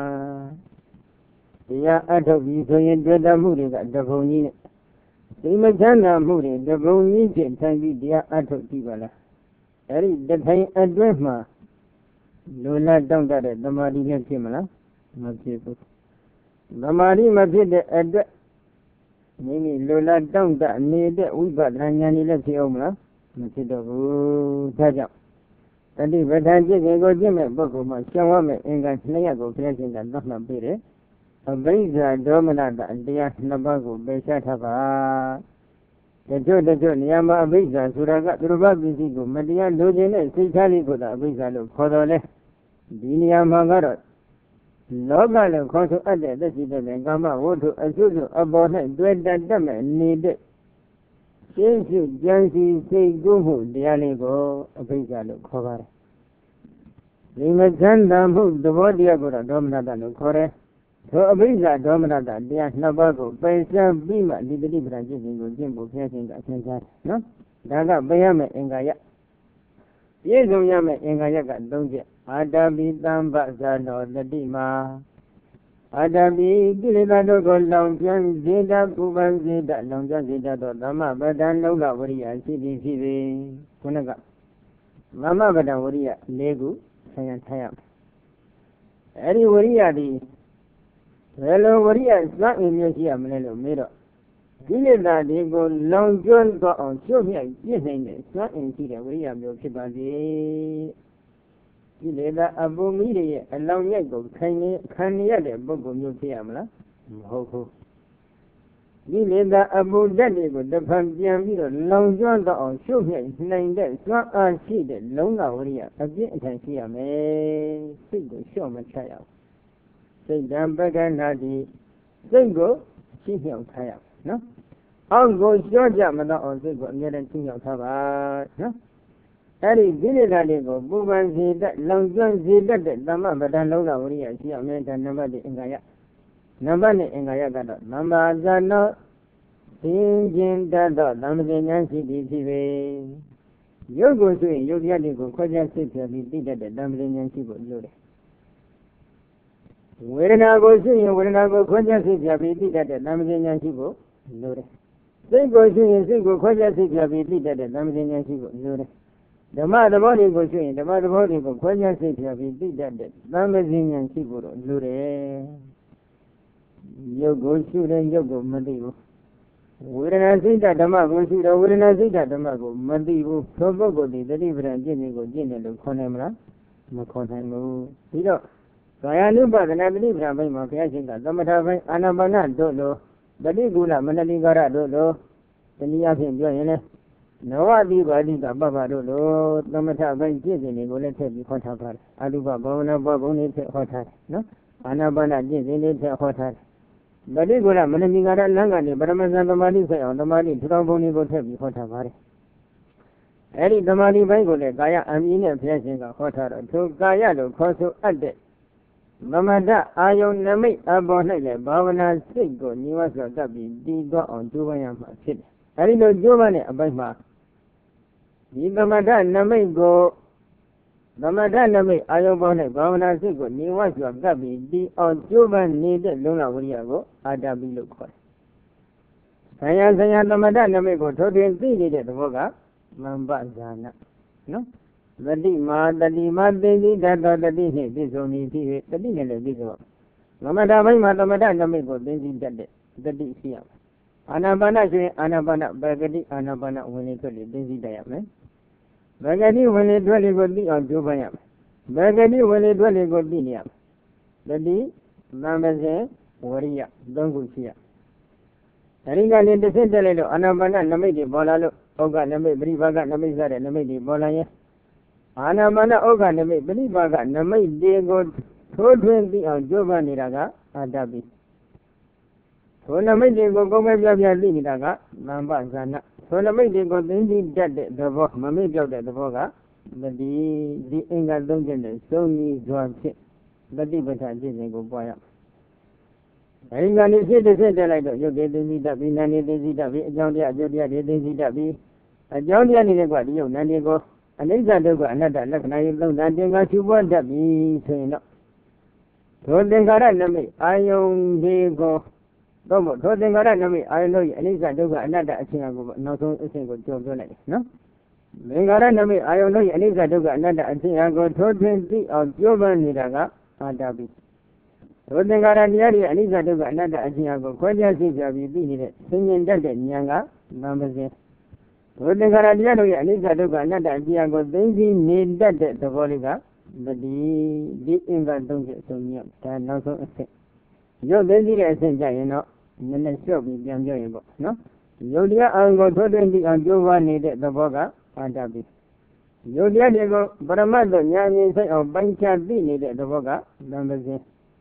တရားအထုတ်ပြီးဆိုရင်တွေ့တတ်မှုတွေကတပုံကြီးနဲ့စိတ်မချမ်းသာမှုတွေတပုံကြီးဖြင့်ထိုင်ပြီးတရားအထုတ်ကြည့်ပါလားအဲ့ဒီတထိုင်အတွင်းမှာလိုလားတောင့်တတဲ့သမာဓိနဲ့ဖြစ်မလားမဖြစ်ဘူးသမာဓိမဖြစ်တဲ့အတွက်မိမိလိုလားတောင့်တနေတဲ့ဝိပဿနာဉာဏ်ကြီးလည်းဖြစ်အောင်မလားမဖြစ်တော့ဘူးဒါကြောင့်တတိပဋ္ဌာန်ကျင့်ခြင်းကိုကျင့်မဲ့ပုဂ္ဂိုလ်မှာရှောင်ရမယ့်အင်္ဂါနှစ်ရပ်ကိုပြည့်စုံတာသတ်မှတ်ပေးတယ်အဘိဓါဒေါမနတတရားနှစ်ပါးကိုပယ်ရှားထားပါတချို့တချို့နေရာမှာအဘိဓါဆိုတာကသူတို့ဘာပစ္စည်းကိုမတရားလိုချင်တဲ့စိတ်ထားလေးကိုသာအဘိဓါလို့ခေါ်တော်လဲဒီနေရာမှာကတော့လောကလည်းခေါ်ဆိုအပ်တဲ့သက်ရှိတဲ့ကာမဝတ္ထုအစုစုအပေါ်၌တွေ့တတ်တတ်မဲ့နေတဲ့ရှင်းရှင်းကြံစီစိတ်ကူးမှုတရားလေးကိုအဘိဓါလို့ခေါ်ပါတယ်ဒီမချမ်းသာမှုသဘောတရားကိုတော့ဒေါမနတလို့ခေါ်တယ်ထိုအဘိဓါဒေါမနတတရားနှစ်ပါးကိုပယ်ရှားပြီးမှဒီပฏิပဒါကျင့်ခြင်းကိုကျင့်ဖို့ဖျက်ခြင်းကအဆင်ရှားတယ်နော်ဒါကပယ်ရမယ့်အင်္ဂါရပြည့်စုံရမယ့်အင်္ဂါရကသုံးချက်အာတပိတံပဇာနောတတိမာအာတပိကိလေသာတို့ကိုလောင်ကျွမ်းစေတတ်ပူပန်စေတတ်လောင်ကျွမ်းစေတတ်သောသမ္မပဒံလုံလဝရိယရှိသည်ဖြစ်ပေခုနကသမ္မပဒံဝရိယ၄ခုဆံရထားရမယ်အဲဒီဝရိယဒီဘယ်လိုဝရိယစွမ်းအင်မျိုးရှိရမလဲလို့မေးတော့ကိလေသာတွေကိုလောင်ကျွမ်းသွားအောင်ကျုပ်မြိုက်ပြည့်နိုင်တဲ့စွမ်းအင်ရှိတဲ့ဝရိယမျိုးဖြစ်ပါစေကိလေသာအပူမီးတွေရဲ့အလောင်ရိုက်ကိုခံနေခံရတဲ့ပုဂ္ဂိုလ်မျိုးဖြစ်ရမလားမဟုတ်ဘူးကိလေသာအပူဓာတ်တွေကိုတစ်ဖန်ပြန်ပြီးတော့လောင်ကျွမ်းသွားအောင်ကျုပ်မြိုက်နိုင်တဲ့စွမ်းအားရှိတဲ့လုံးဝဝရိယအပြည့်အထန်ရှိရမယ်စိတ်ကိုလျှော့မချရအောင်စိတ်တံပက္ခဏာတိစိတ်ကိုရှိမြောက်ထားရနော်အောက်ကိုလျှော့ကြမတော့အောင်စိတ်ကိုအမြဲတမ်းရှိမြောက်ထားပါနော်အဲ့ဒီကိလေသာတွေကိုပူပန်စေတတ်လောင်ကျွမ်းစေတတ်တဲ့သမ္မပဒံလုံးလာဝရိယရှိအောင်နဲ့ဒါနံပါတ်အင်္ဂါရနံပါတ်နဲ့အင်္ဂါရကတော့သမ္မာဇာနောသင်ခြင်းတတ်သောသမ္မဇဉာဏ်ရှိသည်ဖြစ်ပေရုပ်ကိုဆိုရင်ရုပ်တရားတွေကိုခွဲခြားစိတ်ဖြာပြီးသိတတ်တဲ့သမ္မဇဉာဏ်ရှိဖို့လိုတယ်ဝေဒနာကိုရှိရင်ဝေဒနာကိုခွဲခြားစိတ်ဖြာပြီးသိတတ်တဲ့သမ္မဇဉာဏ်ရှိဖို့လိုတယ်စိတ်ကိုရှိရင်စိတ်ကိုခွဲခြားစိတ်ဖြာပြီးသိတတ်တဲ့သမ္မဇဉာဏ်ရှိဖို့လိုတယ်ဓမ္မသဘောတွေကိုရှိရင်ဓမ္မသဘောတွေကိုခွဲခြားစိတ်ဖြာပြီးသိတတ်တဲ့သမ္မဇဉာဏ်ရှိဖို့တော့လိုတယ်ရုပ်ကိုရှိတဲ့ရုပ်ကိုမသိဘူးဝေဒနာစိတ်ဓမ္မကိုရှိတော့ဝေဒနာစိတ်ဓမ္မကိုမသိဘူးသောပုဂ္ဂိုလ်ဒီတတိပဒံကျင့်ခြင်းကိုကျင့်တယ်လို့ခေါ်နိုင်မလားမခေါ်နိုင်ဘူးပြီးတော့ကာယ ानु ပါဒနာတတိပဒံဘိမှာဘုရားရှင်ကသမထဘိအာနာပါနတို့လိုတတိကုလမနတိကာရတို့လိုတနည်းအားဖြင့်ပြောရင်လည်းနဝတိပါဠိကပပတို့လိုသမထဘိကျင့်စဉ်တွေကိုလည်းထည့်ပြီးဟောထားပါတယ်အတုပဘာဝနာဘောဘုံတွေထည့်ဟောထားတယ်နော်အာနာပါနကျင့်စဉ်တွေထည့်ဟောထားတယ်တတိကုလမနတိကာရလမ်းကနေပရမဇန်သမာဓိဆက်အောင်သမာဓိထူထောင်ပုံတွေကိုထည့်ပြီးဟောထားပါတယ်အဲ့ဒီသမာဓိဘိကိုလည်းကာယအမြင်နဲ့ဘုရားရှင်ကဟောထားတော့ထိုကာယလို့ခေါ်ဆိုအပ်တဲ့သမထအာယုန်နမိတ်အပေါ်၌လည်းဘာဝနာစိတ်ကိုညီဝစွာတတ်ပြီးတည်သွားအောင်ကြိုးပမ်းရမှာဖြစ်တယ်။အဲဒီလိုကြိုးပမ်းတဲ့အပိုင်းမှာဒီသမထနမိတ်ကိုသမထနမိတ်အာယုန်ပေါ်၌ဘာဝနာစိတ်ကိုညီဝစွာတတ်ပြီးတည်အောင်ကြိုးပမ်းနေတဲ့လုံလဝိရိယကိုအာတပိလို့ခေါ်တယ်။ဆံရဆံရသမထနမိတ်ကိုထိုးထွင်းသိနေတဲ့သဘောကမံပဇာနာနော်တတိမာတတိမာသိသိတတ်သောတတိနှင့်ပြည့်စုံသည်ဖြစ်၍တတိနဲ့လည်းပြည့်စုံသမထဘိမှာသမထနမိတ်ကိုသိသိတတ်တဲ့တတိရှိရမယ်အာနာပါနဆိုရင်အာနာပါနပဂတိအာနာပါနဝင်လေထွက်လေသိသိတတ်ရမယ်ပဂတိဝင်လေထွက်လေကိုသိအောင်ကြိုးပမ်းရမယ်ပဂတိဝင်လေထွက်လေကိုသိနေရမယ်တတိသံပစဉ်ဝရိယသုံးခုရှိရအဲဒီကနေတစ်စစ်တက်လိုက်လို့အာနာပါနနမိတ်တွေပေါ်လာလို့ဩဃနမိတ်ပရိပါကနမိတ်စတဲ့နမိတ်တွေပေါ်လာရင်အာနာပါနဩဃနမိတ်ပရိပါကနမိတ်တွေကိုထိုးထွင်းသိအောင်ကြိုးပမ်းနေတာကအာတပိထိုနမိတ်တွေကိုကိုယ်ပဲပြပြသိနေတာကသံပဇာနာထိုနမိတ်တွေကိုသိသိတတ်တဲ့သဘောမမေ့ပြောက်တဲ့သဘောကတတိဒီအင်္ဂါသုံးချက်နဲ့စုံကြီးစွာဖြင့်တတိပဋ္ဌာန်ဖြစ်စဉ်ကိုပွားရအဲဒီကနေဖြစ်တဲ့ဖြစ်တဲ့လိုက်တော့ယုတ်တေသိသိတတ်ပြီးနာနေသိသိတတ်ပြီးအကြောင်းတရားအကျိုးတရားတွေသိသိတတ်ပြီးအကြောင်းတရားနေတဲ့ကွာဒီယုတ်နာနေကိုအနိစ္စဒုက္ခအနတ္တလက္ခဏာရေးသုံးတာသင်္ခါရှုပွားတတ်ပြီဆိုရင်တော့ထိုသင်္ခါရနမိတ်အာယုန်ဒီကိုတော့မို့ထိုသင်္ခါရနမိတ်အာယုန်တို့ရဲ့အနိစ္စဒုက္ခအနတ္တအချင်းအကိုနောက်ဆုံးအချင်းကိုကြော်ပြောလိုက်တယ်နော်သင်္ခါရနမိတ်အာယုန်တို့ရဲ့အနိစ္စဒုက္ခအနတ္တအချင်းအကိုထိုးထွင်းသိအောင်ပြောပန်းနေတာကအာတပိထိုသင်္ခါရတရားတွေအနိစ္စဒုက္ခအနတ္တအချင်းအကိုခွဲခြားသိကြပြီးသိနေတဲ့သင်္ញင်တတ်တဲ့ဉာဏ်ကသံပစဉ်ထိုသင်္ခါရတရားတို့ရဲ့အနိစ္စဒုက္ခအနတ္တအချင်းအကိုသိသိနေတတ်တဲ့သဘောလေးကတတိဒီအင်္ဂါသုံးချက်အစုံညဒါနောက်ဆုံးအဆင့်ရုပ်သိသိတဲ့အဆင့်ကြရင်တော့နည်းနည်းလျှော့ပြီးပြန်ပြောရင်ပေါ့နော်ယုတ်တရားအောင်ကိုထိုးထွင်းပြီးအောင်ကြိုးပမ်းနေတဲ့သဘောကအာတပိယုတ်တရားတွေကိုပရမတ်တို့ဉာဏ်မြင်စိတ်အောင်ပိုင်းခြားသိနေတဲ့သဘောကသံပစဉ်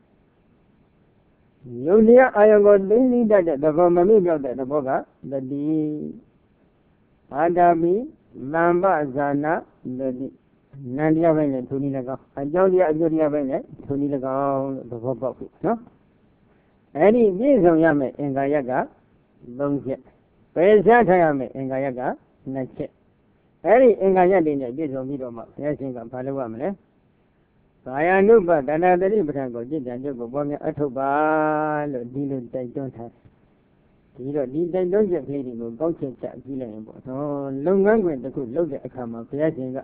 ယုတ်တရားအာယုကိုသိသိတတ်တဲ့သဘောမမေ့ပြောက်တဲ့သဘောကတတိအာတပိသံပဇာနာတတိနန္တရားပိုင်းနဲ့ထိုနည်း၎င်းအကြောင်းတရားအကျိုးတရားပိုင်းနဲ့ထိုနည်း၎င်းလို့သဘောပေါက်ပြီနော်အဲ့ဒီပြည့်စုံရမယ်အင်္ဂါရက်ကသုံးချက်ပယ်ရှားထားရမယ်အင်္ဂါရက်ကနှစ်ချက်အဲ့ဒီအင်္ဂါရက်တွေနဲ့ပြည့်စုံပြီးတော့မှဘုရားရှင်ကဘာလုပ်ရမလဲကာယ ानु ပဒနာတတိပဋ္ဌာန်ကိုจิตတန်ကျုပ်ကိုပေါ်များအထုတ်ပါလို့ဒီလိုတိုက်တွန်းထားဒီတော့ဒီတိုက်တွန်းချက်ကလေးတွေကိုကောက်ချက်ချကြည့်လိုက်ရင်ပေါ့နော်လုပ်ငန်းခွင်တစ်ခုလုပ်တဲ့အခါမှာဘုရားရှင်က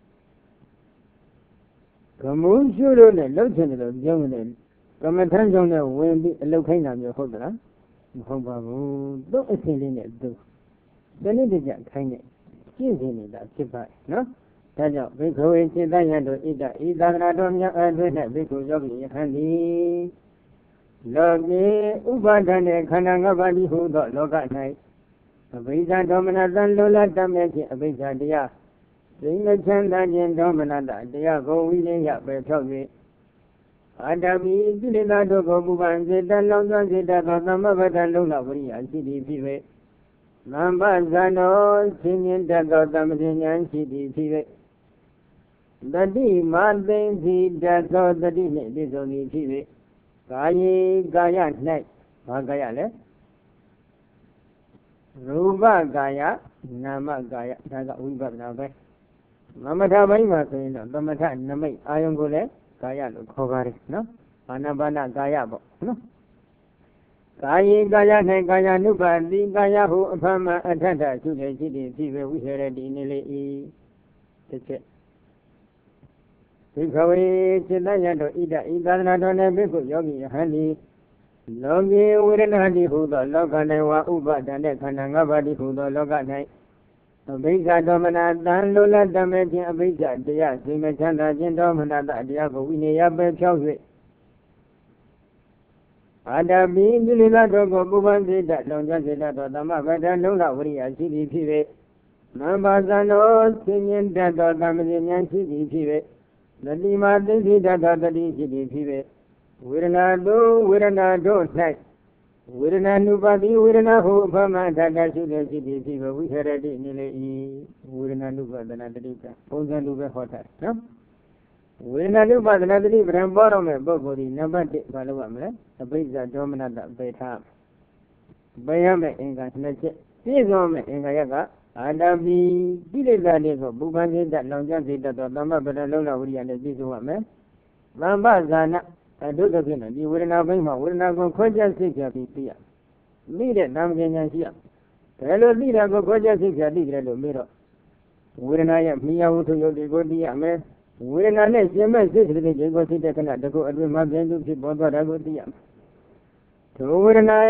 ကမုန်းရှုလို့နဲ့လှုပ်ချင်တယ်လို့ပြောနေတယ်ကမ္မထမ်းကြောင့်လည်းဝင်ပြီးအလုပ်ခိုင်းတာမျိုးဟုတ်သလားမဟုတ်ပါဘူးသူ့အစဉ်လေးနဲ့သူတနည်းတကျခိုင်းနေရှင်းနေနေတာဖြစ်ပါနော်ဒါကြောင့်ဘိက္ခဝေစေတယံတို့ဣဒဤသာသနာတော်များအတွေ့နဲ့ဘိက္ခုယောဂီယဟန်ဒီလောကေဥပါဒณะခန္ဓာငါးပါးဒီဟုသောလောက၌အဘိဓါဒေါမနတံလောလတမဲ့ဖြင့်အဘိဓါတရားသိမချမ်းသာခြင်းဒေါမနတတရားကိုဝိရိယပဲဖြောက်၍အာတပိကိလေသာတို့ကိုပူပန်စေတလောင်သွမ်းစေတသောသမ္မပဒလုံးလဝရိယရှိသည်ဖြစ်၍သံပဇာနောရှင်ရင်တတ်သောသမ္ပဉာဏ်ရှိသည်ဖြစ်၍တတိမသိသိတတ်သောတတိနှင့်ပြည့်စုံသည်ဖြစ်၍ကာယေကာယ၌ဘာကာယလဲရူပကာယနာမကာယဒါကဝိပဿနာပဲသမထပိုင်းမှာဆိုရင်တော့သမထနမိတ်အာယုံကိုလည်းကာယလို့ခေါ်ပါတယ်နော်အာနာပါနကာယပေါ့နော်ကာယေကာယ၌ကာယ ानु ပါတိကာယဟုအဖမအထထရှုနေရှိသည်ဖြစ်ဝိဟရတိနေလေဤတစ်ချက်ဒီခဝေစေတယံတို့ဣဒဤသာသနာတော်နှင့်ဘိက္ခုယောဂီယဟန်ဒီလောကေဝေဒနာတိဟုသောလောက၌ဝဥပါဒณะခန္ဓာ၅ပါးတိဟုသောလောက၌အဘိဓါဒေါမနတံလောလတမဲ့ခြင်းအဘိဓါတရားစိမချမ်းသာခြင်းဒေါမနတတရားကိုဝိနည်းရပဲဖြောက်၍အာတပိကိလေသာတို့ကိုပူပန်စေတတ်လုံခြုံစေတတ်သောသမ္မပဒလုံးလဝရိယရှိသည်ဖြစ်၍မံပါဇံတော်ဆင်းရဲတတ်သောသမ္မဉာဏ်ရှိသည်ဖြစ်၍တတိမာသိသိတတ်သောတတိရှိသည်ဖြစ်၍ဝေဒနာတို့ဝေဒနာတို့၌ဝေဒနာ ानु ပါတိဝေဒနာဟုအဖမအထထရှိသည်ရှိသည်ဖြစ်ဝိဟရတိနေလေဤဝေဒနာ ानु ပါဒနာတတိကပုံစံလိုပဲဟောထားနော်ဝေဒနာ ानु ပါဒနာတတိပရံပေါ်တော့မဲ့ပုဂ္ဂိုလ်ဒီနံပါတ်တစ်ဘာလို့ရမလဲအဘိဓါဒေါမနတပေထားပေရမဲ့အင်္ဂါနှစ်ချက်ပြည့်စုံမဲ့အင်္ဂါရက်ကအာတပိကိလေသာတွေကိုဘူပန်စေတတ်လောင်ကျွမ်းစေတတ်သောသမ္မပဒလုံးလဝရိယနဲ့ပြည့်စုံရမယ်သံပဇာနာအတုတဖြစ်နေဒီဝေဒနာဘိမှာဝေဒနာကိုခွဲခြားစိတ်ဖြာပြီးသိရသိတဲ့နာမဉာဏ်ရှိရဘယ်လိုသိတာကိုခွဲခြားစိတ်ဖြာသိကြတယ်လို့မေးတော့ဝေဒနာရဲ့မိယဝတ္ထုယုတ်တွေကိုသိရမယ်ဝေဒနာနဲ့ရှင်မဲ့စိတ်တွေတွေကိုသိတဲ့ခဏတကူအတွင်းမှာပြန်သူဖြစ်ပေါ်သွားတာကိုသိရမယ်ဒုဝေဒနာဥ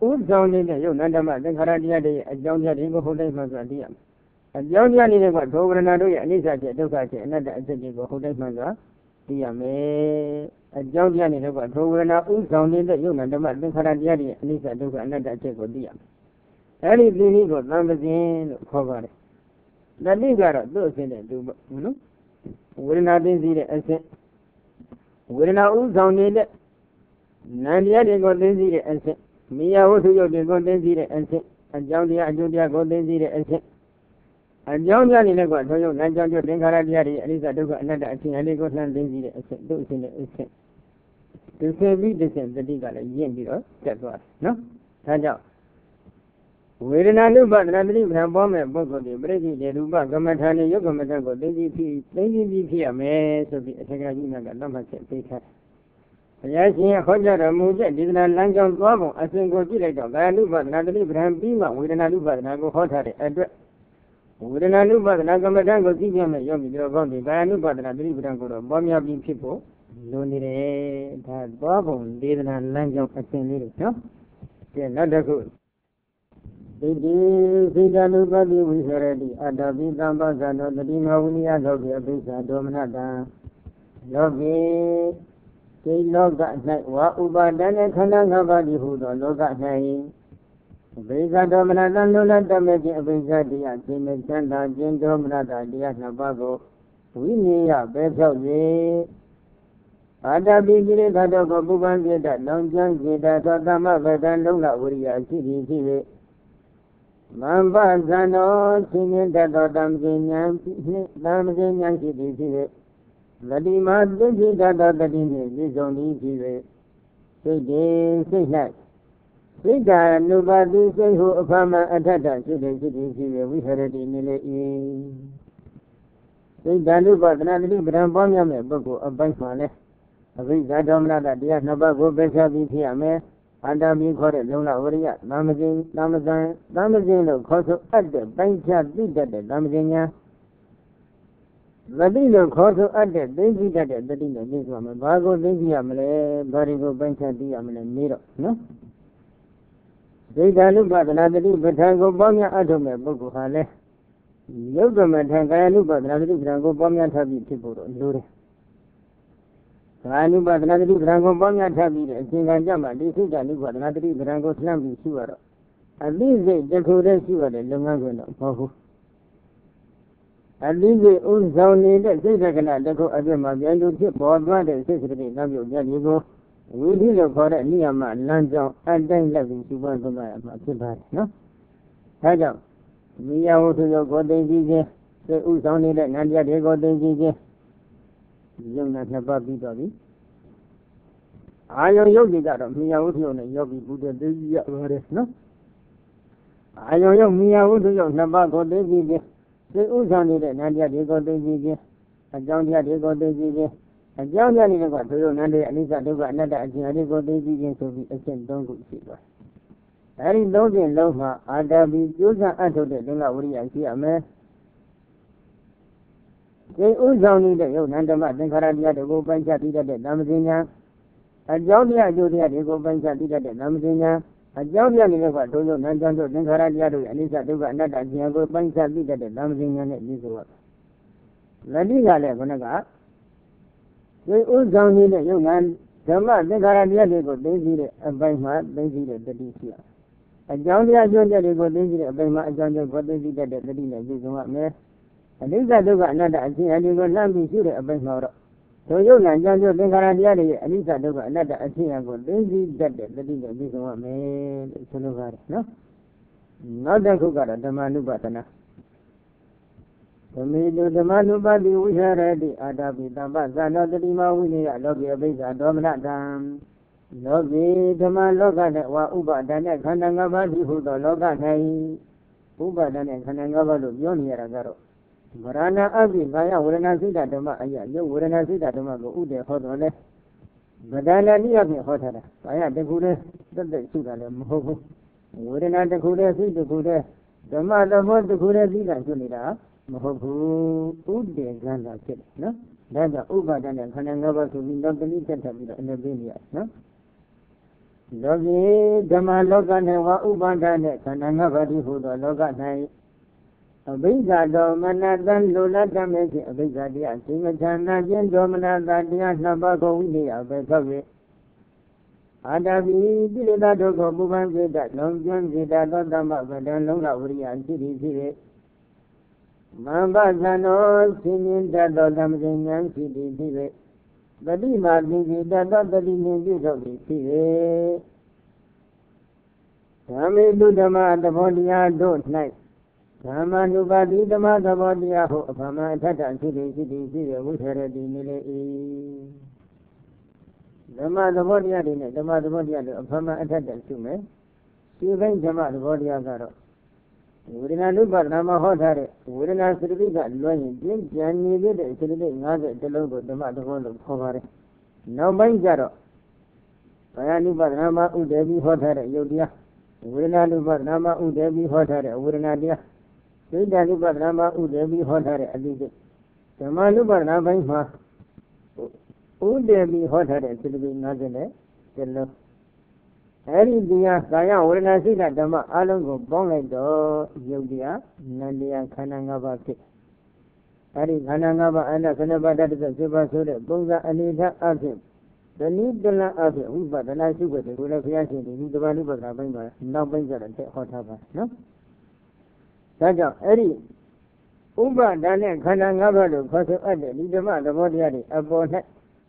ဥဆောင်နေတဲ့ယုတ်နန္ဒမသင်္ခါရတရားတွေအကြောင်းတရားတွေကိုဟုတ်တိုင်းမှဆိုသိရမယ်အကြောင်းတရားတွေကဒုဝရဏတို့ရဲ့အနိစ္စဖြစ်ဒုက္ခဖြစ်အနတ္တအစစ်တွေကိုဟုတ်တိုင်းမှဆိုသိရမယ်အကြောင်းတရားတွေကဒုဝရဏဥဆောင်နေတဲ့ယုတ်နန္ဒမသင်္ခါရတရားတွေရဲ့အနိစ္စဒုက္ခအနတ္တအစစ်ကိုသိရမယ်အဲဒီသိနည်းကိုသံပစဉ်လို့ခေါ်ပါတယ်တတိကတော့သူ့အစဉ်နဲ့သူပေါ့နော်ဝေဒနာသိသိတဲ့အစဉ်ဝေဒနာဥဆောင်နေတဲ့နန္တရားတွေကိုသိသိတဲ့အစဉ်မိယာဝတ္ထုယုတ်တွေကိုသိသိတဲ့အစဉ်အကြောင်းတရားအကျိုးတရားကိုသိသိတဲ့အစဉ်အကြောင်းတရားတွေလည်းကထိုယုတ်နံကြောင့်ကျသင်္ခါရတရားတွေအနိစ္စဒုက္ခအနတ္တအစဉ်အလေးကိုလှမ်းသိသိတဲ့အစဉ်သူ့အစဉ်နဲ့အစဉ်ဒီစေပြီးဒီစဉ်တတိကလည်းရင့်ပြီးတော့တက်သွားတယ်နော်ဒါကြောင့်ဝေဒနာနုပဒနာတိပ္ပံပေါ်မဲ့ပုဂ္ဂိုလ်ဒီပရိသေရူပကမ္မထာနဲ့ယုတ်ကမ္မထာကိုသိသိဖြစ်သိသိပြီးဖြစ်ရမယ်ဆိုပြီးအထက်ကကြီးကသတ်မှတ်ချက်ပေးထားဘုရားရှင်ဟောကြားတော်မူတဲ့ဒီကနာလမ်းကြောင်းသွားပုံအစဉ်ကိုကြည့်လိုက်တော့ကာယနုပဒနာတိပ္ပံပြီးမှဝေဒနာနုပဒနာကိုဟောထားတဲ့အတွက်ဝေဒနာနုပဒနာကမ္မထာကိုသိပြမယ်ရောပြီးတော့ကောင်းပြီကာယနုပဒနာတိပ္ပံကိုတော့ပေါ်များပြီးဖြစ်ဖို့လိုနေတယ်ဒါသွားပုံဒေသနာလမ်းကြောင်းအစဉ်လေးတွေနော်ကဲနောက်တစ်ခုဣတိစိတနုပတိဝိဟရတိအတ္တပိသံပဇ္ဇနောတတိမဝိနိယလောကေအပိစ္ဆာဒေါမနတံလောကေဒီလောက၌ဝါဥပါဒณะခန္ဓာ၅ပါးဒီဟုသောလောက၌အပိစ္ဆာဒေါမနတံလောလတမေခြင်းအပိစ္ဆာတရားခြင်းနဲ့ချမ်းသာခြင်းဒေါမနတတရားနှစ်ပါးကိုဝိနည်းပဲဖြောက်၍အာတပိကိလေသာတို့ကိုပုပ္ပံပြတလောင်ကျမ်းစေတသောသမ္မဗဒံလုံလဝရိယရှိသည်ဖြစ်၍မံပဇံတော်ရှင်ရင်တတော်တံပညာနှင့်တံပညာရှိသည်ဖြစ်၍သတိမာသိသိတတော်တတိနှင့်ပြည့်စုံသည်ဖြစ်၍စိတ်တည်းစိတ်၌စိတ်ဓာနုပါတိစိတ်ဟုအဖမအထထရှိသည်ဖြစ်သည်ဖြစ်၍ဝိဟရတိနေလေ၏စိတ်ဓာနုပါဒနာတိပဒံပေါင်းများမဲ့ပုဂ္ဂိုလ်အပိုင်းမှလည်းအဘိဓါဒေါမနတတရားနှစ်ပါးကိုပဲချပြီးဖြစ်ရမယ်အန္တမီခေါ်တဲ့လုံလဝရိယနာမစဉ်နာမဇံနာမစဉ်လို့ခေါ်ဆိုအပ်တဲ့ပိုင်းခြားသိတတ်တဲ့နာမစဉ်ညာသတိလို့ခေါ်ဆိုအပ်တဲ့သိသိတတ်တဲ့သတိနဲ့သိဆိုရမယ်ဘာကိုသိသိရမလဲဘာတွေကိုပိုင်းခြားသိရမလဲနေတော့နော်ဒိဋ္ဌာနုပဒနာသတိပဋ္ဌာန်ကိုပေါင်းများအထုံးမဲ့ပုဂ္ဂိုလ်ဟာလဲယုတ်ကမထံကာယ ानु ပဒနာသတိပဋ္ဌာန်ကိုပေါင်းများထားပြီးဖြစ်ဖို့တော့လိုတယ်ကာယ ानु ပဒနာသတိပဋ္ဌာန်ကိုပေါင်းများထားပြီးတဲ့အချိန်ကကြမှာဒီစိတ်ဓာတ် ानु ပဒနာသတိပဋ္ဌာန်ကိုလှမ်းပြီးရှိရတော့အသိစိတ်တစ်ခုတည်းရှိရတဲ့လုပ်ငန်းခွင်တော့မဟုတ်ဘူးအသိစိတ်ဥဆောင်နေတဲ့စိတ်ဓာတ်ကဏတစ်ခုအပြည့်မှာပြန်လို့ဖြစ်ပေါ်သွားတဲ့စိတ်ကလေးနောက်ပြုတ်ကြဒီကိုဝိဓိလို့ခေါ်တဲ့နိယမလမ်းကြောင်းအတိုင်းလက်ပြီးရှိပေါ်သွားရမှာဖြစ်ပါတယ်နော်ဒါကြောင့်မိယဝတ္ထုကိုသိသိခြင်းစိတ်ဥဆောင်နေတဲ့နန္တရားတွေကိုသိသိခြင်းယုံနာနှစ်ပါးပြီးတော့ပြီအာယုံယုတ်တွေကတော့မိယဝတ္ထုနဲ့ရောက်ပြီးဘုဒ္ဓသိသိရပါတယ်နော်အာယုံယုတ်မိယဝတ္ထုရောက်နှစ်ပါးကိုသိသိခြင်းစိတ်ဥဆောင်နေတဲ့နန္တရားတွေကိုသိသိခြင်းအကြောင်းတရားတွေကိုသိသိခြင်းအကြောင်းတရားတွေကသူတို့နန္တရားအနိစ္စဒုက္ခအနတ္တအခြင်းအလေးကိုသိသိခြင်းဆိုပြီးအချက်သုံးခုရှိပါတယ်အဲဒီသုံးချက်လုံးမှာအာတပိကျိုးစားအထုတ်တဲ့လုံလဝရိယရှိရမယ်ဒီဥဆောင်နေတဲ့ယုတ်နန္တမသင်္ခါရတရားတွေကိုပိုင်းခြားသိတတ်တဲ့နာမစဉ်ညာအကြောင်းတရားအကျိုးတရားတွေကိုပိုင်းခြားသိတတ်တဲ့နာမစဉ်ညာအကြောင်းတရားတွေကဒုယုတ်နန္တတို့သင်္ခါရတရားတို့အနိစ္စဒုက္ခအနတ္တအခြင်းကိုပိုင်းခြားသိတတ်တဲ့နာမစဉ်ညာနဲ့ဒီဆိုရလက်တိကလည်းခုနကဒီဥဆောင်နေတဲ့ယုတ်နန္ဓမ္မသင်္ခါရတရားတွေကိုသိသိတဲ့အပိုင်းမှာသိသိတဲ့တတိရှိရအကြောင်းတရားကျိုးတရားတွေကိုသိသိတဲ့အပိုင်းမှာအကြောင်းကျိုးကိုသိသိတတ်တဲ့တတိနဲ့ပြည့်စုံရမယ်အနိစ္စဒုက္ခအနတ္တအခြင်းအလေးကိုလှမ်းပြီးရှိတဲ့အပိုင်းမှာတော့သို့ယုတ်နံကြောင့်ကျိုးသင်္ခါရတရားတွေရဲ့အနိစ္စဒုက္ခအနတ္တအခြင်းကိုသိသိတတ်တဲ့တတိနဲ့ပြည့်စုံရမယ်လို့ဆိုလိုပါတယ်နော်နောက်တစ်ခုကတော့ဓမ္မနုပါဒနာဓမ္မေတုဓမ္မနုပါတိဝိဟရတိအာတပိတပ္ပဇာနောတတိမဝိနည်းလောကေအပိစ္ဆာဒေါမနတံလောကေဓမ္မလောကနဲ့ဝါဥပါဒณะခန္ဓာ၅ပါးဒီဟုသောလောက၌ဥပါဒณะခန္ဓာ၅ပါးလို့ပြောနေရတာကတော့ဗရဏအပိကာယဝေဒနာစိတ်ဓမ္မအယယုတ်ဝေဒနာစိတ်ဓမ္မကိုဥဒေဟောတော်လဲဗဒနာနိယဖြင့်ဟောထားတာကာယတစ်ခုတည်းတက်တက်ရှိတာလည်းမဟုတ်ဘူးဝေဒနာတစ်ခုတည်းစိတ်တစ်ခုတည်းဓမ္မသဘောတစ်ခုတည်းသိတာရှိနေတာမဟုတ်ဘူးဥဒေကံတာဖြစ်တယ်နော်ဒါကြောင့်ဥပါဒณะခန္ဓာ၅ပါးဆိုပြီးတော့တနည်းတက်ထပ်ပြီးတော့အနေပေးနေရနော်လောကီဓမ္မလောကနဲ့ဝဥပါဒနဲ့ခန္ဓာငါးပါးဒီဟူသောလောက၌အဘိဓါတော်မနတံလူလတ်တမေဖြင့်အဘိဓါတရားစိမချမ်းသာခြင်းဒေါမနတာတရားနှစ်ပါးကိုဝိနည်းအပဲသော၍အာတပိပိရိသဒုက္ခပူပန်စေတလုံးကျွမ်းစေတသောတမ္မဗဒံလုံးလဝရိယရှိသည်ဖြစ်၍မံပသံတော်ဆင်းရဲတတ်သောသမ္ပဇဉ္ဉံရှိသည်ဖြစ်၍တတိမာသိစီတတ်သောတတိဉ္ပြုသောသည်ဖြစ်၍ဓမ္မေတုဓမ္မသဘောတရားတို့၌ဓမ္မနုပါတိဓမ္မသဘောတရားဟုအဖမအထက်တရှိသည်ရှိသည်ဖြစ်၍ဝိထရတိနေလေ၏ဓမ္မသဘောတရားတွေနဲ့ဓမ္မသဘောတရားတွေအဖမအထက်တရှိမယ်ဒီဘိဓမ္မသဘောတရားကတော့ဝေဒနာနုပါဒနာမှာဟောထားတဲ့ဝေဒနာစရတိကလွှဲရင်ပြင်းပြနေတဲ့စရတိ၅၀တလုံးကိုဓမ္မသဘောလို့ခေါ်ပါတယ်နောက်ပိုင်းကျတော့ကာယ ानु ပါဒနာမှာဥဒေပြီးဟောထားတဲ့ယုတ်တရားဝေဒနာ ानु ပါဒနာမှာဥဒေပြီးဟောထားတဲ့ဝေဒနာတရားစိတ် ानु ပါဒနာမှာဥဒေပြီးဟောထားတဲ့အတိတ်ဓမ္မ ानु ပါဒနာပိုင်းမှာဥဒေပြီးဟောထားတဲ့စရတိ၅၀နဲ့တလုံးအဲဒီတရားကာယဝေဒနာစိတ်ဓမ္မအလုံးကိုပေါင်းလိုက်တော့ယုတ်တရားနန္တရားခန္ဓာ၅ပါးဖြစ်အဲဒီခန္ဓာ၅ပါးအနတ်ခဏပါတ္တစေပါဆိုတဲ့ပုံစံအနေထားအဖြစ်တဏှိတလအဖြစ်ဝိပဿနာရှုွက်တွေကိုလည်းဘုရားရှင်ဒီသဘာဝဥပဒနာပိုင်းမှာနောက်ပိုင်းကျတော့ထည့်ဟောထားပါနော်ဒါကြောင့်အဲဒီဥပဒါနဲ့ခန္ဓာ၅ပါးလို့ခေါ်ဆိုအပ်တဲ့ဒီဓမ္မသဘောတရားတွေအပေါ်၌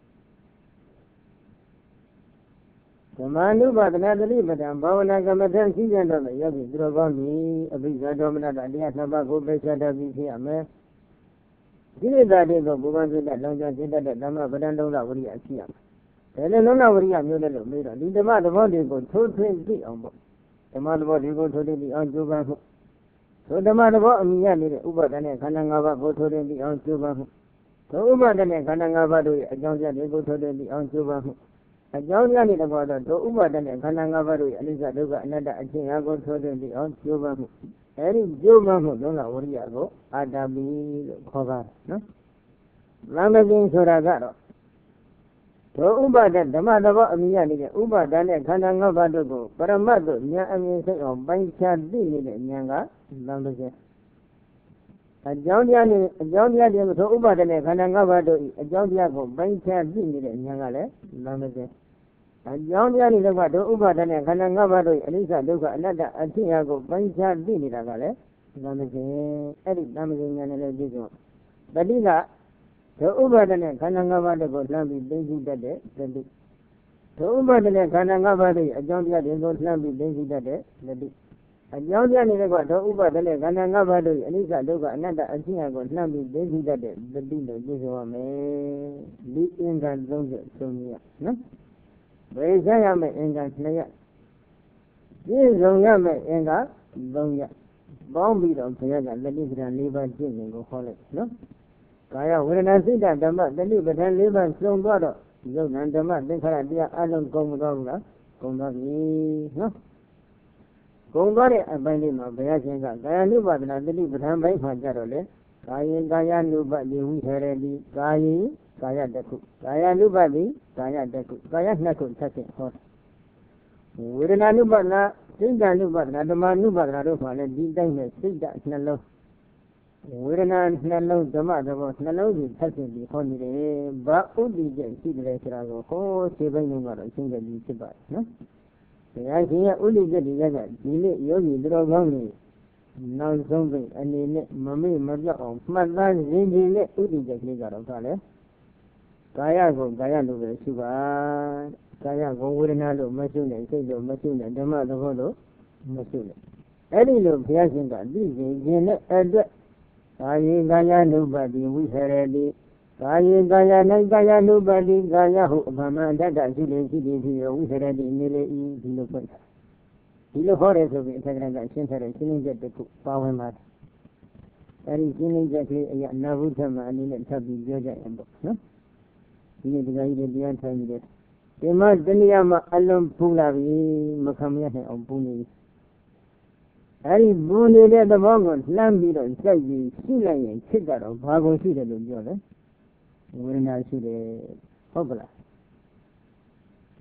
ဓမ္မ ानु ပါဒနာတတိပဒံဘာဝနာကမ္မထရှိကြတော့လည်းယောဂီသူတော်ကောင်းကြီးအဘိဓါဒေါမနတတရားနှစ်ပါးကိုပိတ်ချက်တတ်ပြီးဖြစ်ရမယ်ဒီလိုသာတဲ့ကိုဘုရားစိတ်လောင်ကျွမ်းစေတတ်တဲ့ဓမ္မပဒံလုံးလဝရိယရှိရမယ်ဒါလည်းလုံးလဝရိယမျိုးလည်းလို့မေးတော့ဒီဓမ္မသဘောတွေကိုထိုးထွင်းသိအောင်ပေါ့ဓမ္မသဘောတွေကိုထိုးထွင်းသိအောင်ကြိုးပမ်းဖို့သို့ဓမ္မသဘောအမိရနေတဲ့ဥပါဒနဲ့ခန္ဓာ၅ပါးကိုထိုးထွင်းသိအောင်ကြိုးပမ်းဖို့သို့ဥပါဒနဲ့ခန္ဓာ၅ပါးတို့ရဲ့အကြောင်းပြတွေကိုထိုးထွင်းသိအောင်ကြိုးပမ်းဖို့အကြောင်းတရားတွေတဘောတော့ဒုဥပါဒနဲ့ခန္ဓာ၅ပါးတို့ရဲ့အနိစ္စဒုက္ခအနတ္တအချင်းအကိုထိုးထွင်းပြီးအောင်ကျိုးပန်းမှုအဲဒီကျိုးပန်းမှုလုံးလာဝရိယကိုအာတပိလို့ခေါ်ပါတယ်နော်။လမ်းမကင်းဆိုတာကတော့ဒုဥပါဒဓမ္မသဘောအမြင်ရနေတဲ့ဥပါဒနဲ့ခန္ဓာ၅ပါးတို့ကိုပရမတ်တို့ဉာဏ်အမြင်စိတ်အောင်ပိုင်းခြားသိနေတဲ့ဉာဏ်ကလမ်းမကင်းအကြောင်းတရားနဲ့အကြောင်းတရားတွေဆိုဥပါဒနဲ့ခန္ဓာ၅ပါးတို့အကြောင်းတရားကိုပိုင်းခြားသိနေတဲ့ဉာဏ်ကလည်းလမ်းမကင်းအကြောင်းတရားတွေကတော့ဥပါဒနဲ့ခန္ဓာ၅ပါးတို့အနိစ္စဒုက္ခအနတ္တအဖြစ်အကိုပိုင်းခြားသိနေတာကလည်းနာမကျင်အဲ့ဒီနာမကျင်ဉာဏ်နဲ့လည်းသိကြတတိကဒုဥပါဒနဲ့ခန္ဓာ၅ပါးတို့ကိုလှမ်းပြီးသိသိတတ်တဲ့တတိဒုဥပါဒနဲ့ခန္ဓာ၅ပါးတို့အကြောင်းတရားတွေကိုလှမ်းပြီးသိသိတတ်တဲ့တတိအကြောင်းတရားတွေကတော့ဒုဥပါဒနဲ့ခန္ဓာ၅ပါးတို့အနိစ္စဒုက္ခအနတ္တအဖြစ်အကိုလှမ်းပြီးသိသိတတ်တဲ့တတိလို့သိကြရမယ်ဒီအင်္ဂါသုံးချက်သုံးရနော်ဘယ်ဆက်ရမယ့်အင်္ဂါနှစ်ရက်ပြည့်စုံရမယ့်အင်္ဂါသုံးရက်ပေါင်းပြီးတော့ဘုရားကလက်တိပ္ပံ၄ပါးကျင့်စဉ်ကိုဟောလိုက်နော်ကာယဝေဒနာစိတ်ဓမ္မတတိပ္ပံ၄ပါးစုံသွားတော့ယုတ်နံဓမ္မသင်္ခါရတရားအလုံးကုန်မသွားဘူးလားကုန်သွားပြီနော်ကုန်သွားတဲ့အပိုင်းလေးမှာဘုရားရှင်ကကာယ ानु ပါဒနာတတိပ္ပံပိုင်းမှာကြတော့လေကာယေကာယ ानु ပတိဝိဟရတိကာယေကာယတခုကာယ ानु ပတိကာယတခုကာယနှစ်ခုဆက်ဖြင့်ဟောဝေဒနာ ानु ပါဒနာစိတ် ानु ပါဒနာဓမ္မ ानु ပါဒနာတို့မှာလည်းဒီတိုင်းနဲ့စိတ်ဓာတ်နှလုံးဝေဒနာနှလုံးဓမ္မသဘောနှလုံးကြီးဆက်ဖြင့်ဒီဟောနေတယ်ဘာဥဒိကျရှိတယ်ဆိုတာကိုဟောခြေပိုင်းလုံးကတော့ရှင်းပြပြီးဖြစ်ပါတယ်နော်ဘုရားရှင်ရဲ့ဥဒိကျဒီကဒီနေ့ယောဂီတော်ကောင်းတွေနောက်ဆုံးပိအနေနဲ့မမေ့မပြောက်အောင်မှတ်သားရင်ကြီးနဲ့ဥဒိကျကလေးကတော့ကလည်းကာယကိုကာယလို့ပဲရှိပါကာယကိုဝေဒနာလို့မရှိနဲ့စိတ်လို့မရှိနဲ့ဓမ္မသဘောလို့မရှိနဲ့အဲ့ဒီလိုဘုရားရှင်ကသိစေခြင်းနဲ့အတွက်ကာယေကာယ ानु ပတိဝိဟရတိကာယေကာယ၌ကာယ ानु ပတိကာယဟုအမှန်မှန်တတ္တရှိတယ်ရှိတယ်ဖြစ်ရဝိဟရတိနေလေဤဒီလိုဖွင့်တာဒီလိုဟောတယ်ဆိုပြီးအထက်ကကရှင်းထားတဲ့ရှင်းလင်းချက်တစ်ခုပါဝင်ပါတယ်အဲ့ဒီရှင်းလင်းချက်ကလေးအရာနာဘုဒ္ဓမှာအနေနဲ့ထပ်ပြီးပြောကြရင်ပေါ့နော်ဒီနေ့ဒီကကြီးတွေတရားထိုင်နေတယ်ဒီမှာတဏှာမှာအလုံးပူလာပြီမခံမရနိုင်အောင်ပူနေပြီအဲဒီပူနေတဲ့သဘောကိုလှမ်းပြီးတော့စိုက်ပြီးရှိလိုက်ရင်ဖြစ်တော့ဘာကိုရှိတယ်လို့ပြောလဲဝေဒနာရှိတယ်ဟုတ်ပလား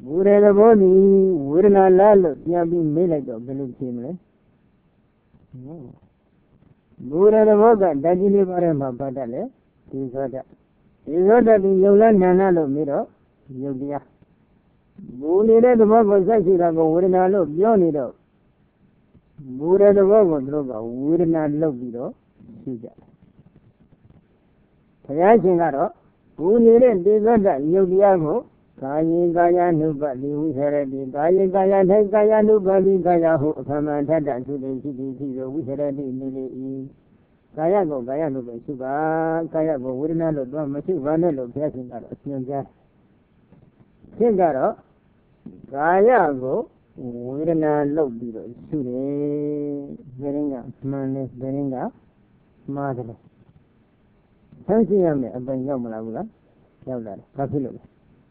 ဘူရသဘောဒီဝေဒနာလားလို့ပြန်ပြီးမေးလိုက်တော့ဘယ်လိုဖြေမလဲဘူရသဘောကဓာတ်ကြီးလေးပါးထဲမှာပတ်တတ်လေဒီသောတဒီသောတဒီယုံလားနာနာလို့မေးတော့ယုတ်တရားဘူနေတဲ့သဘောကိုစိုက်ရှိတာကိုဝေဒနာလို့ပြောနေတော့ဘူရသဘောကိုသူတို့ကဝေဒနာလုပ်ပြီးတော့ရှိကြတယ်ဘုရားရှင်ကတော့ဘူနေတဲ့ဒီသောတယုတ်တရားကိုကာယေကာယ ानु ပတိဝိဟရတိကာယေကာယ ၌ကာယ ानु ပတိကာယဟုအခမထတ္တသုတိရှိတိရှိသောဝိဟရတိနေလေ၏ကာယကိုကာယလို့ပဲရှုပါကာယကိုဝေဒနာလို့တော့မရှုပါနဲ့လို့ဘုရားရှင်ကတော့အရှင်ကြားရှင်းကတော့ကာယကိုဝေဒနာလုပ်ပြီးတော့ရှုတယ်ဘယ်ရင်ကမှန်လဲဘယ်ရင်ကမှားတယ်ဆန်းရှင်းရမယ်အပိုင်ရောက်မလားဘူးလားရောက်လာတယ်ဘာဖြစ်လို့လဲ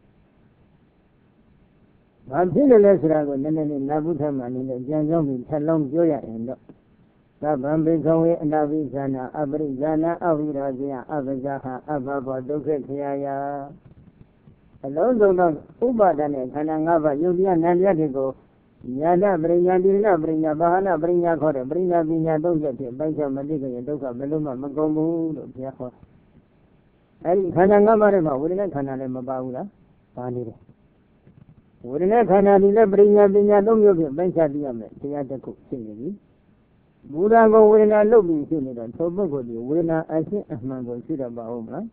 ဘာဖြစ်လို့လဲဆိုတာကိုနည်းနည်းလေးနာဘုထမအနေနဲ့ကြံကြောင်းပြီးထပ်လောင်းပြောရရင်တော့သဗ္ဗံဘေခဝေအနာဝိဇာနာအပရိဇာနာအဝိရာဇယအပဇာဟအဘဘောဒုက္ခခရာယအလုံးစုံသောဥပါဒနဲ့ခန္ဓာ၅ပါးယုတ်တရားနာမ်တရားတွေကိုညာတပရိညာတိရဏပရိညာဘာဟနာပရိညာခေါ်တဲ့ပရိညာပညာသုံးချက်ဖြင့်ပိုက်ချမသိကြရင်ဒုက္ခဘယ်လိုမှမကုန်ဘူးလို့ဘုရားဟောအဲဒီခန္ဓာ၅ပါးထဲမှာဝိညာဉ်ခန္ဓာလည်းမပါဘူးလားပါနေတယ်ဝေဒနာခန္ဓာဒီလည်းပရိညာပညာသုံးမျိုးဖြင့်ပိုင်းခြားသိရမယ်တရားတစ်ခုဖြစ်နေပြီဘုရားကဝေဒနာလုပ်ပြီးရှိနေတော့သောပုဂ္ဂိုလ်ဒီဝေဒနာအရှင်းအမှန်ကိုရှိတော့ပါဦးမလား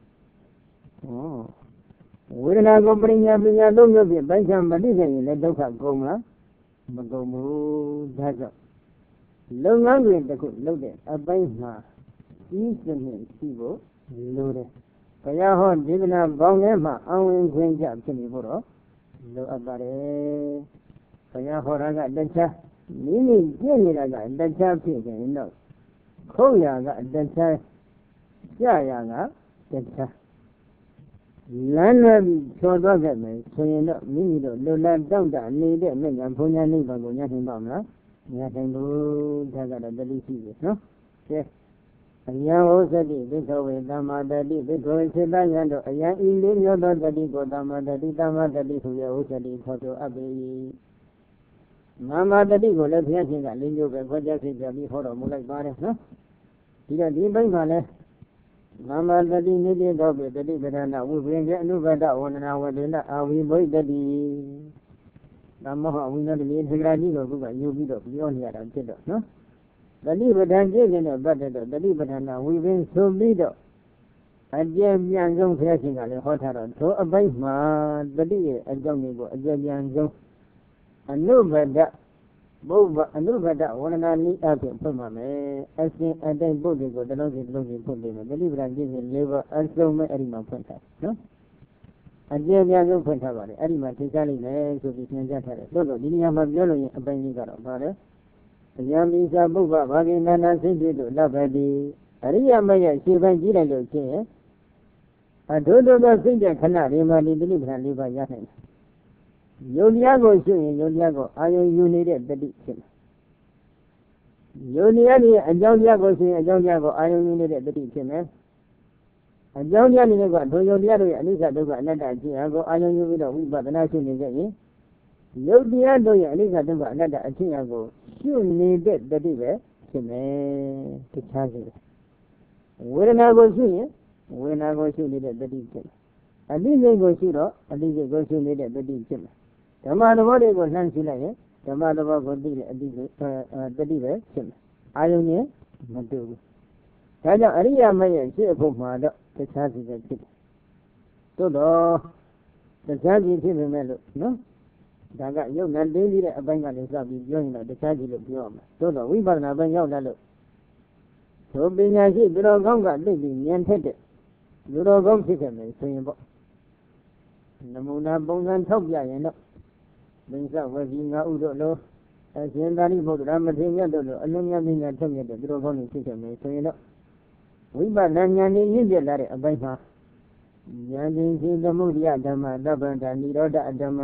ဩဝေဒနာကိုပရိညာပညာသုံးမျိုးဖြင့်ပိုင်းခြားမသိနိုင်ရင်လည်းဒုက္ခကုန်မလားမကုန်ဘူးဒါကြောင့်လုပ်ငန်းတွေတစ်ခုလုပ်တဲ့အပိုင်းမှာဤစနစ်ရှိဖို့လိုတယ်ဘုရားဟောဒေသနာပေါင်းထဲမှာအဝင်ခွင့်ကြဖြစ်နေဖို့တော့လိုအပ်ပါတယ်ဘုရားဟောတာကတခြားမိမိပြည့်နေတာကတခြားဖြစ်ရင်တော့ခုတ်ရာကတခြားကြရာကတခြားလမ်းလွဲပြီးချော်သွားခဲ့မယ်ဆိုရင်တော့မိမိတို့လွတ်လပ်တောင့်တနေတဲ့မြတ်ဉာဏ်ဘုံညာနိဗ္ဗာန်ကိုညှသိပါမလားညသိဘူးဒါကတော့တတိရှိတယ်နော်ကဲအယံဟောစတိဘိက္ခဝေသမ္မာတတိဘိက္ခဝေစေတယံတို့အယံဤလေးမျိုးသောတတိကိုသမ္မာတတိသမ္မာတတိဆိုရဟောစတိခေါ်ဆိုအပ်ပေ၏သမ္မာတတိကိုလည်းဘုရားရှင်ကလေးမျိုးပဲခွဲခြားသိပြပြီးဟောတော်မူလိုက်ပါတယ်နော်ဒီတော့ဒီဘိက္ခမှာလည်းသမ္မာတတိနိတိသောပေတတိပဒနာဝိပင်ကအနုဘဒဝန္ဒနာဝဒေနအာဝိဘိတတိသမ္မောအဝိနတတိသက္ကရာကြီးကိုခုကယူပြီးတော့ပြောနေရတာဖြစ်တော့နော်တတိပဒံပြည့်စုံတဲ့ပတ်သက်တော့တတိပဒနာဝိပင်ဆိုပြီးတော့အကျဉ်းပြန်ဆုံးဘုရားရှင်ကလည်းဟောထားတော့ထိုအပိုင်းမှာတတိရဲ့အကြောင်းတွေကိုအကျဉ်းပြန်ဆုံးအနုဘဒဘုဗ္ဗအနုဘဒဝန္ဒနာနိအဖြင့်ဖွင့်ပါမယ်အရှင်အတိုင်းပုဒ်တွေကိုတလုံးစီတလုံးစီဖွင့်ပေးမယ်တတိပဒံပြည့်စုံလေးပါအစုံမဲ့အဲ့ဒီမှာဖွင့်ထားနော်အကျဉ်းပြန်ဆုံးဖွင့်ထားပါတယ်အဲ့ဒီမှာသင်ကြားလိုက်မယ်ဆိုပြီးသင်ကြားထားတယ်တို့တော့ဒီနေရာမှာပြောလို့ရင်အပိုင်းကြီးကတော့ဗါတယ်အယံမိစ္ဆာပုဗ္ဗဘာဂိနန္ဒစိတ်တိတို့လဘတိအရိယမရဲ့ရှေ့ပိုင်းကြည့်လိုက်လို့ချင်းအထုထုသောစိတ်တဲ့ခဏဒီမှာဒီတိပ္ပံလေးပါးရနိုင်တယ်ယုတ်တရားကိုရှုရင်ယုတ်တရားကိုအာယုံယူနေတဲ့တတိဖြစ်တယ်ယုတ်တရားရဲ့အကြောင်းတရားကိုရှုရင်အကြောင်းတရားကိုအာယုံယူနေတဲ့တတိဖြစ်မယ်အကြောင်းတရားတွေကဒုယုတ်တရားတို့ရဲ့အနိစ္စဒုက္ခအနတ္တအခြေအကိုအာယုံယူပြီးတော့ဝိပဿနာရှုနေကြရင်ယုတ်တရားတို့ရဲ့အနိစ္စဒုက္ခအနတ္တအခြေအကိုရှုနေတဲ့တတိပဲဖြစ်မယ်တခြားစီဝေဒနာကိုရှုရင်ဝေဒနာကိုရှုနေတဲ့တတိဖြစ်မယ်အတိစိတ်ကိုရှုတော့အတိစိတ်ကိုရှုနေတဲ့တတိဖြစ်မယ်ဓမ္မသဘောတွေကိုလှမ်းရှုလိုက်ရင်ဓမ္မသဘောကိုသိတဲ့အတိစိတ်တတိပဲဖြစ်မယ်အာယုံနဲ့မတူဘူးဒါကြောင့်အရိယာမရဲ့ရှေ့ဖို့မှာတော့တခြားစီပဲဖြစ်တယ်သို့တော့တခြားစီဖြစ်ပေမဲ့လို့နော်ဒါကယုတ်နဲ့တင်းပြီးတဲ့အပိုင်းကလည်းစပြီးပြောရင်တော့တခြားစီလို့ပြောရမှာသို့တော့ဝိပဿနာပိုင်းရောက်လာလို့သို့ပညာရှိသူတော်ကောင်းကသိပြီးဉာဏ်ထက်တဲ့သူတော်ကောင်းဖြစ်ခဲ့မယ်ဆိုရင်ပေါ့နမူနာပုံစံထောက်ပြရင်တော့ဘိသဝစီငါဥတို့လိုအရှင်သာရိပုတ္တရာမထေရတို့လိုအလုံးများများထုတ်မြတ်တဲ့သူတော်ကောင်းတွေဖြစ်ခဲ့မယ်ဆိုရင်တော့ဝိပဿနာဉာဏ်နဲ့ရင့်ကျက်လာတဲ့အပိုင်းမှာဉာဏ်ချင်းရှိသမုဒိယဓမ္မသဗ္ဗန္တနိရောဓဓမ္မ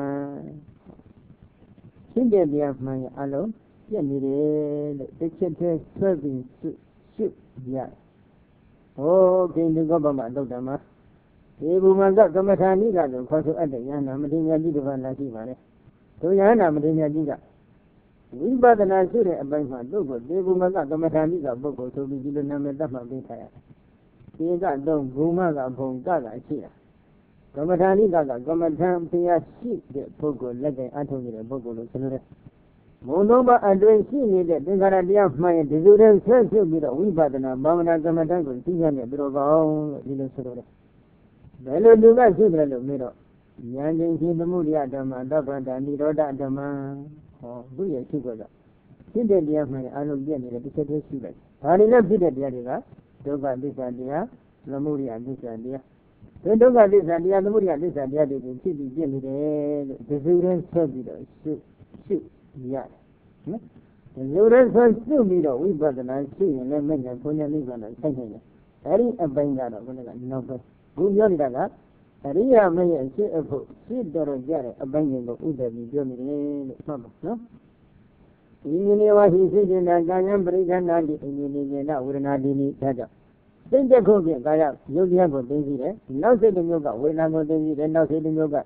ဖြစ်တဲ့တရားမှန်ရအလုံးပြည့်နေတယ်လို့တစ်ချက်တည်းဆွဲပြီးရှုရဟောကိဉ္စကောပမသုတ်တမှာဒီဘူမကကမ္မထာနိကဆိုခေါ်ဆိုအပ်တဲ့ယန္နာမတိမြတ်ကြီးတစ်ပါးလာရှိပါလေသူယန္နာမတိမြတ်ကြီးကဝိပဿနာရှိတဲ့အပိုင်းမှာသူ့ကိုဒီဘူမကကမ္မထာနိကပုဂ္ဂိုလ်ဆိုပြီးဒီလိုနာမည်သတ်မှတ်ပေးထားရတယ်ဒီကတော့ဘူမကဘုံကကရှိတာကမ္မထာနိကကကမ္မထာဖျားရှိတဲ့ပုဂ္ဂိုလ်လက်ကင်အထုတ်နေတဲ့ပုဂ္ဂိုလ်လို့ဆိုလိုတယ်ဘုံလုံးပါအတွင်ရှိနေတဲ့သင်္ခါရတရားမှန်ရင်ဒီလိုတည်းဆက်ဖြစ်ပြီးတော့ဝိပဿနာဘာဝနာကမ္မထာကိုသိရတဲ့သူတော်ကောင်းလို့ဒီလိုဆိုလိုတယ်ဘယ်လိုလူကရှိတယ်လို့မေးတော့ဉာဏ်ချင်းရှိသမှုတရားဓမ္မသဗ္ဗန္တာនិရောဓဓမ္မဟောသူရဲ့ရှိခွက်ကဖြစ်တဲ့တရားမှန်အလုံးပြည့်နေတဲ့တစ်ချက်တည်းရှိလိုက်ဒါတွေနဲ့ဖြစ်တဲ့တရားတွေကဒုက္ခသစ္စာတရားသမုဒယသစ္စာတရားဒီဒုက္ခသစ္စာတရားသမုဒယသစ္စာတရားတွေကိုဖြစ်ပြီးပြည့်နေတယ်လို့ဒီစုရင်းဆက်ပြီးတော့ရှုရှုရတယ်နော်ဒီစုရင်းဆက်ရှုပြီးတော့ဝိပဿနာရှုရင်လည်းမဉ္ဇဉ်ဘုံညာနိဗ္ဗာန်ကိုဆိုင်နိုင်တယ်အဲဒီအပိုင်းကတော့ဘုရားကနောက်ပဲခုပြောနေတာကအရိယာမရဲ့ရှင်းအဖို့ရှင်းတော်ကြတဲ့အပိုင်းကိုဥဒ္ဒပြီးပြောနေတယ်လို့မှတ်ပါနော်ဒီနေဝါရှိစိတ်ဉာဏ်ကာယံပရိက္ခဏာတိအင်းဒီနေနာဝေဒနာဒီနိဒါကြောင့်စိတ်တစ်ခုဖြင့်ကာယယုတ်တရားကိုသိသိတယ်နောက်စိတ်တစ်မျိုးကဝေဒနာကိုသိသိတယ်နောက်စိတ်တစ်မျိုးက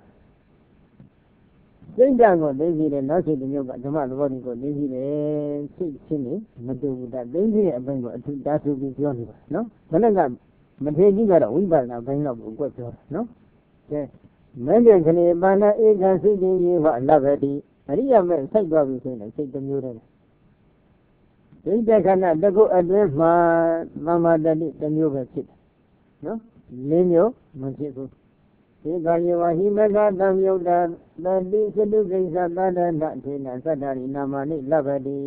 စိတ်ဓာတ်ကိုသိသိတယ်နောက်စိတ်တစ်မျိုးကဓမ္မသဘောတွေကိုသိသိတယ်စိတ်ချင်းနေမတူဘူးဒါသိသိတဲ့အပိုင်းကိုအထူးတားဆူပြီးပြောနေပါနော်ဘယ်နဲ့ကမထေကြီးကတော့ဝိပဿနာဘိုင်းတော့ကိုကွက်ပြောတာနော်ကဲမင်းတဲ့ခဏပါဏဧကစိတ်ကြီးရေဟောလဘတိအရိယာမဲ့စိုက်သွားပြီဆိုရင်စိတ်တစ်မျိုးတည်းစိတ်တခဏတကုအတွင်းမှာသမ္မာတတိတစ်မျိုးပဲဖြစ်တယ်နော်လေးမျိုးမဖြစ်ဘူးဒီကယေဝဟိမကသံယုတ်တာတတိစတုကိစ္စသတ္တနာထေနသတ္တရိနာမနိလဘတိ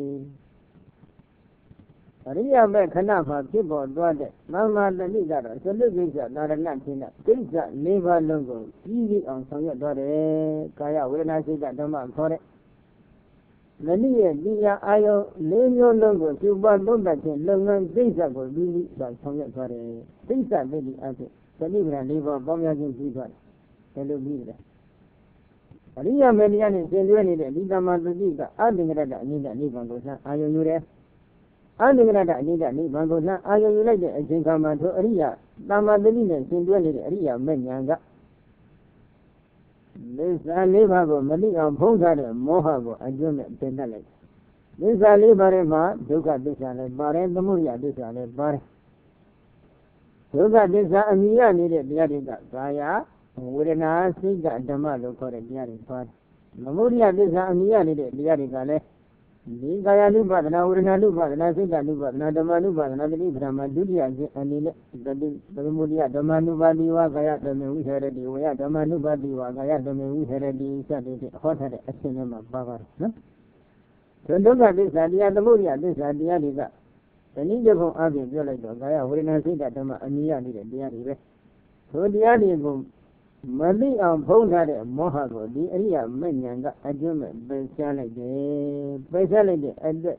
အရိယာမဲ့ခဏမှာဖြစ်ပေါ်သွားတဲ့သမ္မာတတိကတော့စတုကိစ္စသာရဏထေနကိစ္စလေးပါးလုံးကိုကြီးကြီးအောင်ဆောင်ရွက်သွားတယ်ကာယဝေဒနာစိတ်ဓမ္မခေါ်တဲ့မနည်းရဲ့ဒီယာအာယုလေးမျိုးလုံးကိုပြုပသုံးတတ်ခြင်းလုပ်ငန်းကိစ္စကိုပြီးပြီးဆောင်ရွက်သွားတယ်ကိစ္စလေးဒီအဖြစ်သတိပ္ပံလေးပါးပေါင်းများခြင်းပြီးသွားတယ်ဘယ်လိုပြီးလဲအရိယာမေတရားနဲ့သင်တွဲနေတဲ့ဒီသမ္မာတတိကအသင်္ကရတအနိဒနိဗ္ဗာန်ကိုသာအာယုယူတယ်အသင်္ကရတအနိဒနိဗ္ဗာန်ကိုသာအာယုယူလိုက်တဲ့အချိန်ခါမှာထိုအရိယာသမ္မာတတိနဲ့သင်တွဲနေတဲ့အရိယာမေဉာဏ်ကသစ္စာလေးပါးကိုမသိအောင်ဖုံးထားတဲ့မောဟကိုအကျွမ်းနဲ့တင်တတ်လိုက်သစ္စာလေးပါးထဲမှာဒုက္ခသစ္စာလည်းပါတယ်သမုဒယသစ္စာလည်းပါတယ်ဒုက္ခသစ္စာအမြင်ရနေတဲ့တရားတွေကကာယဝေဒနာစိတ်ဓမ္မလို့ခေါ်တဲ့တရားတွေပါတယ်သမုဒယသစ္စာအမြင်ရနေတဲ့တရားတွေကလည်းဒီကာယ ानु ပါဒနာဝေဒနာ ानु ပါဒနာစိတ် ानु ပါဒနာဓမ္မ ानु ပါဒနာတတိပဓမ္မဒုတိယခြင်းအနေနဲ့တတိသမုဒယဓမ္မ ानु ပါတိဝါကာယဓမ္မဝိဟရတိဝေယဓမ္မ ानु ပါတိဝါကာယဓမ္မဝိဟရတိစသည်ဖြင့်ဟောထားတဲ့အရှင်းထဲမှာပါပါတယ်နော်ဒီဒုက္ခသစ္စာတရားသမုဒယသစ္စာတရားတွေကတဏှိကြဘုံအပြင်ပြောလိုက်တော့ကာယဝေဒနာစိတ်ဓမ္မအမြင်ရနေတဲ့တရားတွေပဲထိုတရားတွေကိုမသိအောင်ဖုံးထားတဲ့မောဟကိုဒီအရိယာမဉ္ဇဉ်ကအကျွမ်းမဲ့ပယ်ရှားလိုက်တယ်ပယ်ရှားလိုက်တဲ့အတွက်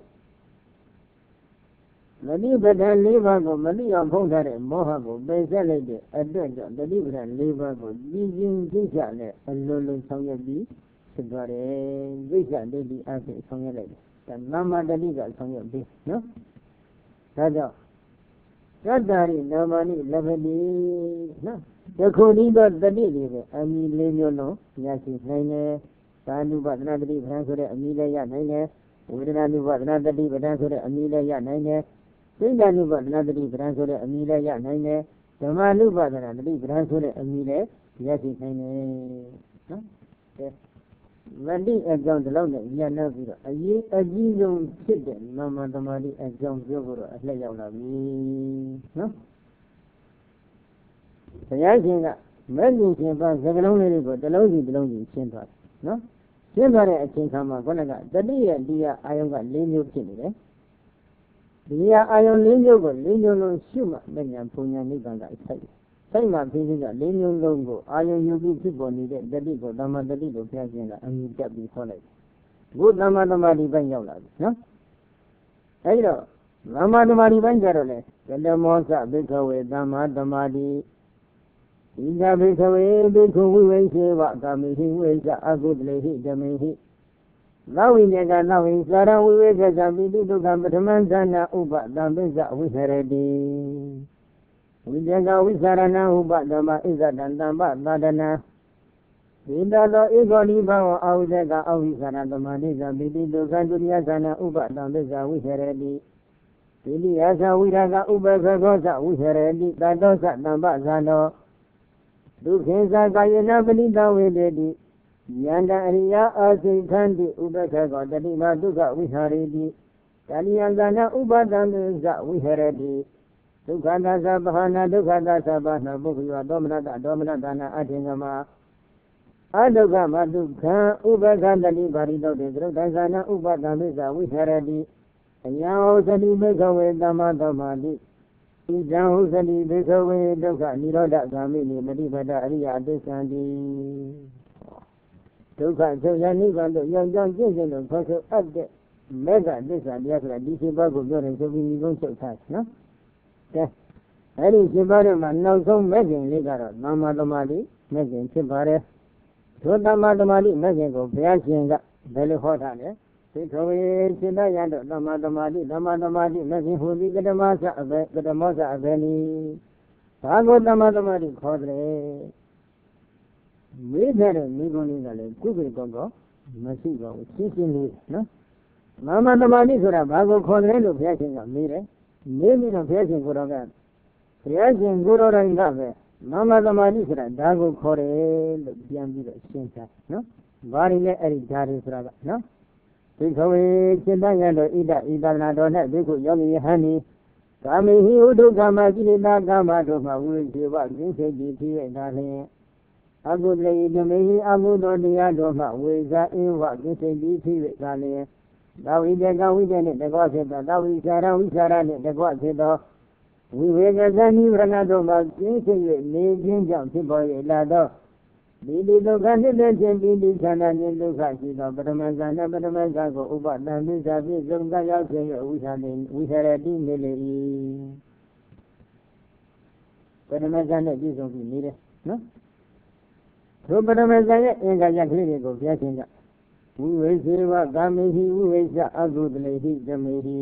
မတိပဒံလေးပါးကိုမသိအောင်ဖုံးထားတဲ့မောဟကိုပယ်ရှားလိုက်တဲ့အတွက်ကြောင့်တတိပဒံလေးပါးကိုပြီးချင်းကိစ္စနဲ့အလုံးလုံးဆောင်ရွက်ပြီးဖြစ်သွားတယ်ကိစ္စဒိဋ္ဌိအဖြစ်ဆောင်ရွက်လိုက်တယ်ဒါသမ္မာတတိကဆောင်ရွက်ပြီးနော်ဒါကြောင့်သတ္တရိနာမနိလဘတိနော်ယခုဒီတော့တတိတွေပဲအမီလေးမျိုးလုံးရရှိနိုင်တယ်သာနုပဒနာတတိပဒံဆိုတဲ့အမီလည်းရနိုင်တယ်ဝေဒနာနုပဒနာတတိပဒံဆိုတဲ့အမီလည်းရနိုင်တယ်စိတ်ဓာနုပဒနာတတိပဒံဆိုတဲ့အမီလည်းရနိုင်တယ်ဓမ္မနုပဒနာတတိပဒံဆိုတဲ့အမီလည်းရရှိနိုင်တယ်နော်ကဲမတိအကြောင်းဒီလောက်နဲ့ညံ့နေပြီးတော့အရေးအကြီးဆုံးဖြစ်တဲ့နာမသမာဓိအကြောင်းပြောဖို့တော့အလှည့်ရောက်လာပြီနော်ဘုရားရှင်ကမဲ့လူရှင်ပါစကလုံးလေးတွေကိုတစ်လုံးစီတစ်လုံးစီရှင်းသွားတယ်နော်ရှင်းသွားတဲ့အချိန်ခါမှာခေါင်းကတတိယတရားအာယုံက၄မျိုးဖြစ်နေတယ်ဒီအာယုံ၄မျိုးကို၄မျိုးလုံးရှုမှမဉ္ဇဉ်ပုံညာနိဗ္ဗာန်ကဆိုင်တယ်ဆိုင်မှာဖြစ်ဖြစ်က၄မျိုးလုံးကိုအာယုံယူပြီးဖြစ်ပေါ်နေတဲ့တတိကိုသမ္မာတတိလို့ဘုရားရှင်ကအမြင်တက်ပြီးခေါ်လိုက်တယ်ဘုသမ္မာသမารိပိုင်းရောက်လာပြီနော်အဲဒီတော့သမ္မာသမารိပိုင်းကြတော့လေကလမောသဘိက္ခဝေသမ္မာသမารိဣဇာဘိခဝေဘိက္ခုဝိဝိသေဝကာမိဟိဝိဇာအကုတလေဟိဓမေဟိသဝိညကသဝိစာရဝိဝေကသပိတိဒုက္ခပထမဇာနာဥပသံပိစ္ဆဝိဟရတိဝိဇ္ဇကဝိသရဏဥပသမ္မာဣဇဒံသမ္ပသာဒနာဣန္ဒသောဧကောနိဘောအာဟုဇကအာဝိသရသမဏိဇပိတိဒုက္ခဒုရိယသနာဥပတံပစ္စာဝိဟရတိပိလိယသဝိရကဥပခခောသဝိဟရတိတတောသတံပဇာနောဒုက္ခေသကာယေနပဏိတဝေတေတိယန္တအရိယအာစိခန္တိဥပခခောတတိမဒုက္ခဝိဟရတိတဏိယသနာဥပတံပစ္စာဝိဟရတိဒုက္ခသသဗ္ဗဟနာဒုက္ခသသဗ္ဗနာပုဂ္ဂယောဒေါမနတဒေါမနတနာအထင်ကမအဒုက္ခမဒုက္ခဥပက္ခတတိပါရိတောတေသရုတ်သနာဥပတံပစ္စာဝိဟရတိအညာဟုသတိမေခဝေသမ္မာသမ္မာတိဣဒံဟုသတိမေခဝေဒုက္ခនិရောဓဂာမိနိမတိပဒအရိယအသစ္ဆန္တိဒုက္ခချုပ်ရနိဗ္ဗာန်တို့ရောက်ကြောင်းကျင့်စဉ်တို့ခေါ်ဆိုအပ်တဲ့မေဃသစ္စာတရားဆိုတာဒီရှိပါကိုပြောတယ်ဆိုပြီးဒီကုန်းချုပ်ထားနော်ကဲအဲ့ဒီရှိပါတဲ့မှာနောက်ဆုံးမေခင်လေးကတော့သမ္မာသမာဓိမေခင်ဖြစ်ပါတယ်ထိုသမ္မာသမာဓိမေခင်ကိုဘုရားရှင်ကဘယ်လိုဟောထားလဲသိထောဝေစိတ္တယံတို့သမ္မာသမာဓိသမ္မာသမာဓိမေခင်ဟူသည်ကတမသအဘေကတမောသအဘေနိဘာကိုသမ္မာသမာဓိခေါ်တယ်မေးတဲ့မိဂုံးလေးကလည်းကုသိုလ်ကောကောမရှိပါဘူးရှင်းရှင်းလေးနော်သမ္မာသမာဓိဆိုတာဘာကိုခေါ်တယ်လို့ဘုရားရှင်ကမေးတယ်မေးပြီးတော့ဘုရားရှင်ကိုယ်တော်ကဘုရားရှင်ကိုယ်တော်တိုင်ကပဲသမ္မာသမာဓိဆိုတာဒါကိုခေါ်တယ်လို့ပြန်ပြီးတော့ရှင်းပြနော်ဘာတွေလဲအဲ့ဒီဓာတ်တွေဆိုတာကနော်သိခဝေစိတ္တယံတို့ဣဒဣဒနာတော်၌ဒုက္ခယောဂီယဟန်ဤကာမိဟိဥဒုက္ခမကိလေသာကာမတို့မှဝိဇေဝကင်းစေကြည်ဖြစ်ရတာလျင်အကုသလေဓမေဟိအကုသိုလ်တရားတို့မှဝေဇာဧဝကင်းစေကြည်ဖြစ်ရတာလျင်သာဝိတေကဝိတေနှင့်တကွဖြစ်သောသာဝိချာရဝိချာရနှင့်တကွဖြစ်သောဝိဝေကသနိဗ္ဗာန်တို့မှကျင်းစေ၍နေခြင်းကြောင့်ဖြစ်ပေါ်ရလာသောဒီဒီဒုက္ခနှစ်သက်ခြင်းပြီးဒီခန္ဓာခြင်းဒုက္ခရှိသောပရမဇာနဲ့ပရမဇာကိုဥပတံပစ္စာပြည့်စုံသောရောက်ခြင်း၍ဝိဟာတိဝိဟရတိနေလေ၏ပရမဇာနဲ့ပြည့်စုံပြီးနေတယ်နော်ထိုပရမဇာရဲ့အင်္ဂါရကလေးတွေကိုဘုရားရှင်ကဝိဝေစေဝကာမေဟိဝိဝေစအကုသလေဟိဓမေဟိ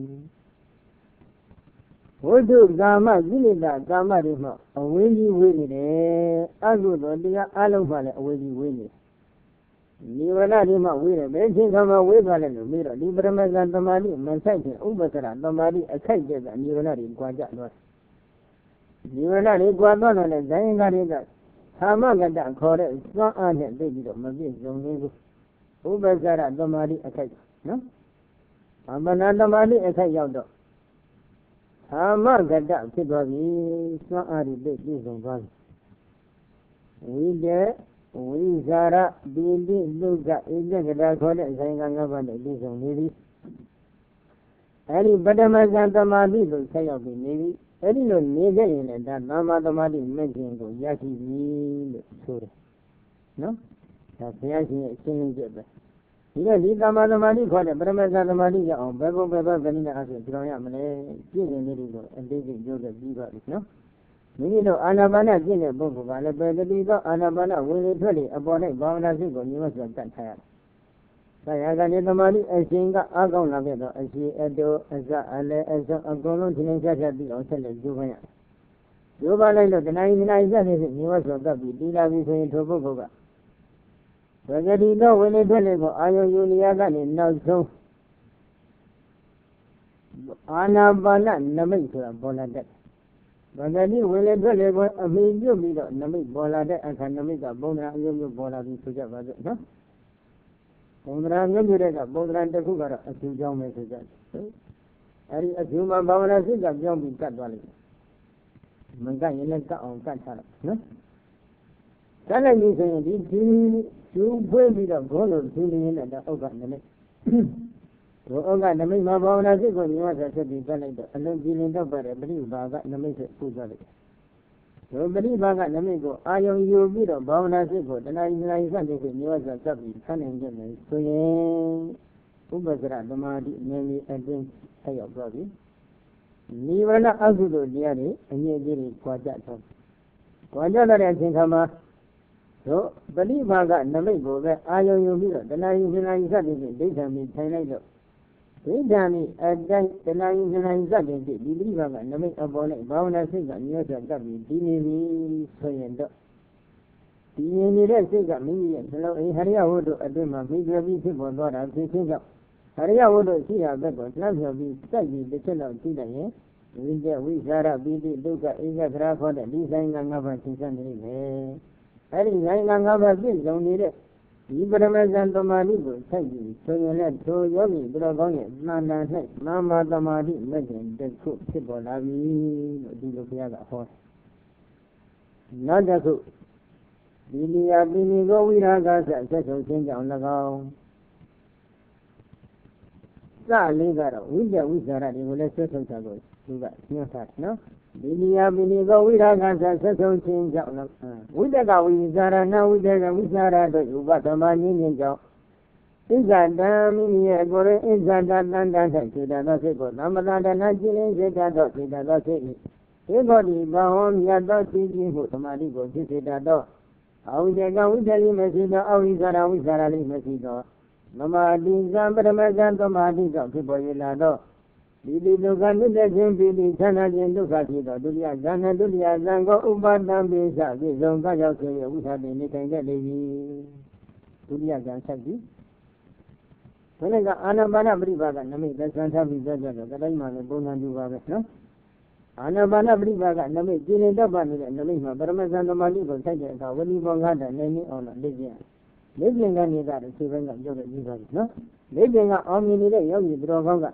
ဝိတုကာမကိလေသာကာမတွေမှအဝေးကြီးဝေးနေတယ်အကုသိုလ်တရားအလုံးမှလည်းအဝေးကြီးဝေးနေတယ်နိဝရဏတွေမှဝေးတယ်ဘယ်ချိန်ခါမှဝေးသွားလဲလို့မေးတော့ဒီပရမဇန်သမာဓိမဆိုင်ခြင်းဥပ္ပစရသမာဓိအခိုက်တဲ့ကနိဝရဏတွေကြွားကြတော့နိဝရဏတွေကြွားသွားတော့လည်းဇိုင်းကားတွေကသာမဂတခေါ်တဲ့စွမ်းအားနဲ့သိပြီးတော့မပြည့်စုံသေးဘူးဥပ္ပစရသမာဓိအခိုက်နော်အမနာသမာဓိအခိုက်ရောက်တော့သာမဂတဖြစ်သွားပြီစွမ်းအားတွေပြည့်စုံသွားပြီဝိတေဝိဇာရပိလိလုကဣဇဂတာခေါ်တဲ့ဆိုင်ကငါးပါးနဲ့ပြည့်စုံနေပြီအဲဒီပထမဇန်သမာဓိကိုဆက်ရောက်ပြီးနေပြီအဲဒီလိုနေခဲ့ရင်လည်းဒါသမ္မာသမာဓိမဲ့ခြင်းကိုရရှိပြီလို့ဆိုတယ်နော်ဒါဘုရားရှင်ရဲ့အရှင်းလင်းချက်ပဲဒီတော့ဒီသမ္မာသမာဓိခေါ်တဲ့ပရမဇန်သမာဓိရအောင်ဘယ်ကုန်းဘယ်ဘက်ဘယ်နည်းနဲ့အဆိုပြောရမလဲပြည့်စုံနေတယ်လို့အသေးစိတ်ပြောခဲ့ပြီးပါပြီနော်မိမိတို့အာနာပါနကျင့်တဲ့ပုဂ္ဂိုလ်ကလည်းပဲတတိသောအာနာပါနဝင်လေထွက်လေအပေါ်၌ဘာဝနာစိတ်ကိုမြင်မစွာတတ်ထားရတယ်။ဆရာကနေသမာဓိအရှင်ကအကောင်းလာခဲ့တော့အရှိအတောအစအလဲအစုံအကုန်လုံးသင်္ချာချပြီးအောင်ဆက်လက်ကြိုးပမ်းရတယ်။ကြိုးပမ်းလိုက်လို့တဏှာကြီးတဏှာကြီးဆက်နေပြီမြင်မစွာတတ်ပြီးတီးလာပြီဆိုရင်ထိုပုဂ္ဂိုလ်ကသဂတိသောဝင်လေထွက်လေကိုအာယုယူလျာကနေနောက်ဆုံးအာနာပါနနမိတ်ဆိုတာပေါ်လာတဲ့ဗန္ဓတိဝင်လေထွက်လေကိုအမိပြုတ်ပြီးတော့နမိတ်ပေါ်လာတဲ့အခါနမိတ်ကပုံသဏ္ဍာန်အမျိုးမျိုးပေါ်လာပြီးဆိုကြပါစို့နော်ပုံသဏ္ဍာန်မျိုးမျိုးတဲ့ကပုံသဏ္ဍာန်တစ်ခုကတော့အဖြူကြောင်းပဲဆိုကြတယ်အဲဒီအဖြူမှာဘာဝနာစိတ်ကပြောင်းပြီးကတ်သွားလိမ့်မယ်မကတ်ရင်လည်းကတ်အောင်ကတ်ထားတော့နော်ကတ်လိုက်ပြီဆိုရင်ဒီဒီကျူးဖွေးပြီးတော့ဘောလို့ကျူးနေရင်တော့အောက်ကနမိတ်ဒုဩကနမိတ်မှာဘာဝနာစိတ်ကိုမြင်ရဆက်ဆက်ပြီးကတ်လိုက်တော့အလုံးကြည်လင်တော့ပါတယ်ပရိဘာကနမိတ်ဆက်ပူသွားလိုက်ဒုပရိဘာကနမိတ်ကိုအာယုံယူပြီးတော့ဘာဝနာစိတ်ကိုတဏှာကြီးတဏှာကြီးဆက်ပြီးမြင်ရဆက်ဆက်ပြီးဆန်းနိုင်ကြမယ်ဆိုရင်ဥပ္ပစရသမာဓိအမြင်ကြီးအတွင်းဆက်ရောက်သွားပြီနိဗ္ဗာန်အကုသိုလ်တရားတွေအငြိအကျေးတွေကြွားကြတော့ကြွားကြတဲ့အချိန်ခါမှာတို့ပရိဘာကနမိတ်ကိုပဲအာယုံယူပြီးတော့တဏှာကြီးတဏှာကြီးဆက်ပြီးဒိဋ္ဌံပြီးထိုင်လိုက်တော့ဒီတန်ဤအတိုင်းတနိုင်တနိုင်စတဲ့ဒီဒီဘကနမိတ်အပေါ်နဲ့ဘာဝနာစိတ်ကညှို့ချတတ်ပြီးဒီနေပြီဆိုရင်တော့ဒီနေနေတဲ့စိတ်ကမိမိရဲ့နှလုံးအိဟရိယဝတ္ထုအတွင်းမှာပြီးပြပြီးဖြစ်ပေါ်သွားတာဖြစ်ခြင်းကြောင့်ဟရိယဝတ္ထုရှိရာဘက်ကိုလှမ်းဖြောပြီးစိုက်ပြီးတစ်ချက်လောက်ကြည့်လိုက်ရင်ဝိဇ္ဇဝိဇာရပိတိဒုက္ခဧကသရာခေါ်တဲ့ဒီဆိုင်ကငါးပါးသင်္ချန်နေမယ်အဲဒီဆိုင်ကငါးပါးပြည့်စုံနေတဲ့ဒီပရမဇန်သမာဓိကိုစိုက်ပြီးဆိုရင်လည်းထိုယောဂီဘုရားကောင်းရဲ့နာနာ၌နာမသမာဓိမဲ့ခြင်းတစ်ခုဖြစ်ပေါ်လာပြီလို့ဒီလိုဘုရားကဟောနောက်တစ်ခုဒီနေရာပိနိကောဝိရာဂဆက်ဆက်ဆုံးခြင်းကြောင့်၎င်းစလေးကတော့ဝိဇ္ဇဝိဇာရတွေကိုလည်းဆက်ဆုံးတာကိုသူကညွှန်ထားတယ်နော်ဒီနေရာပိနိကောဝိရာဂဆက်ဆက်ဆုံးခြင်းကြောင့်ဝိတကဝိဇာရနာဝိတကဝိဇာရတို့ဥပသမဉ္ဇဉ်ကြောင့်ဣဇာတံမိမိရဲ့ကိုယ်ရင်ဣဇာတတန်တန်ထိုက်စေတသောစိတ်ကိုသမတတနာကျင့်ရင်စေတသောစေတသောစိတ်ဤဧကောတိဘာဝမြတ်သောသိခြင်းမှုသမာဓိကိုဖြစ်စေတသောအဝိဇ္ဇကဝိသလိမရှိသောအဝိဇ္ဇာဝိဇ္ဇာလိမရှိသောမမတိဇံပရမဇံသမာဓိကြောင့်ဖြစ်ပေါ်ရလာသောဒီဒီဒုက္ခမြစ်တဲ့ခြင်းပြီးပြီးဆန္ဒခြင်းဒုက္ခဖြစ်သောဒုတိယဇာနဲ့ဒုတိယဇံကိုဥပါဒံပိစပြည့်စုံကရောက်စေရဝိသတိနေထိုင်တဲ့လေပြီဒုတိယဇံဆက်ပြီးဘယ်နဲ့ကအာနာပါနပရိပါကနမိတ်သံသပြီးသက်သက်တော့ကတိုင်းမှာလည်းပုံစံတူပါပဲနော်အာနာပါနပရိပါကနမိတ်ကျင်းနေတတ်ပါနေတဲ့နမိတ်မှာပရမဇန်သမာဓိကိုစိုက်တဲ့အခါဝလိဘောငါးတန်နေနေအောင်လို့လေ့ကျင့်လေ့ကျင့်ကနေကြတဲ့ခြေပိုင်းကပြောတဲ့ပြီးပါပြီနော်လေ့ကျင့်ကအောင်မြင်နေတဲ့ယောဂီတော်ကောင်းက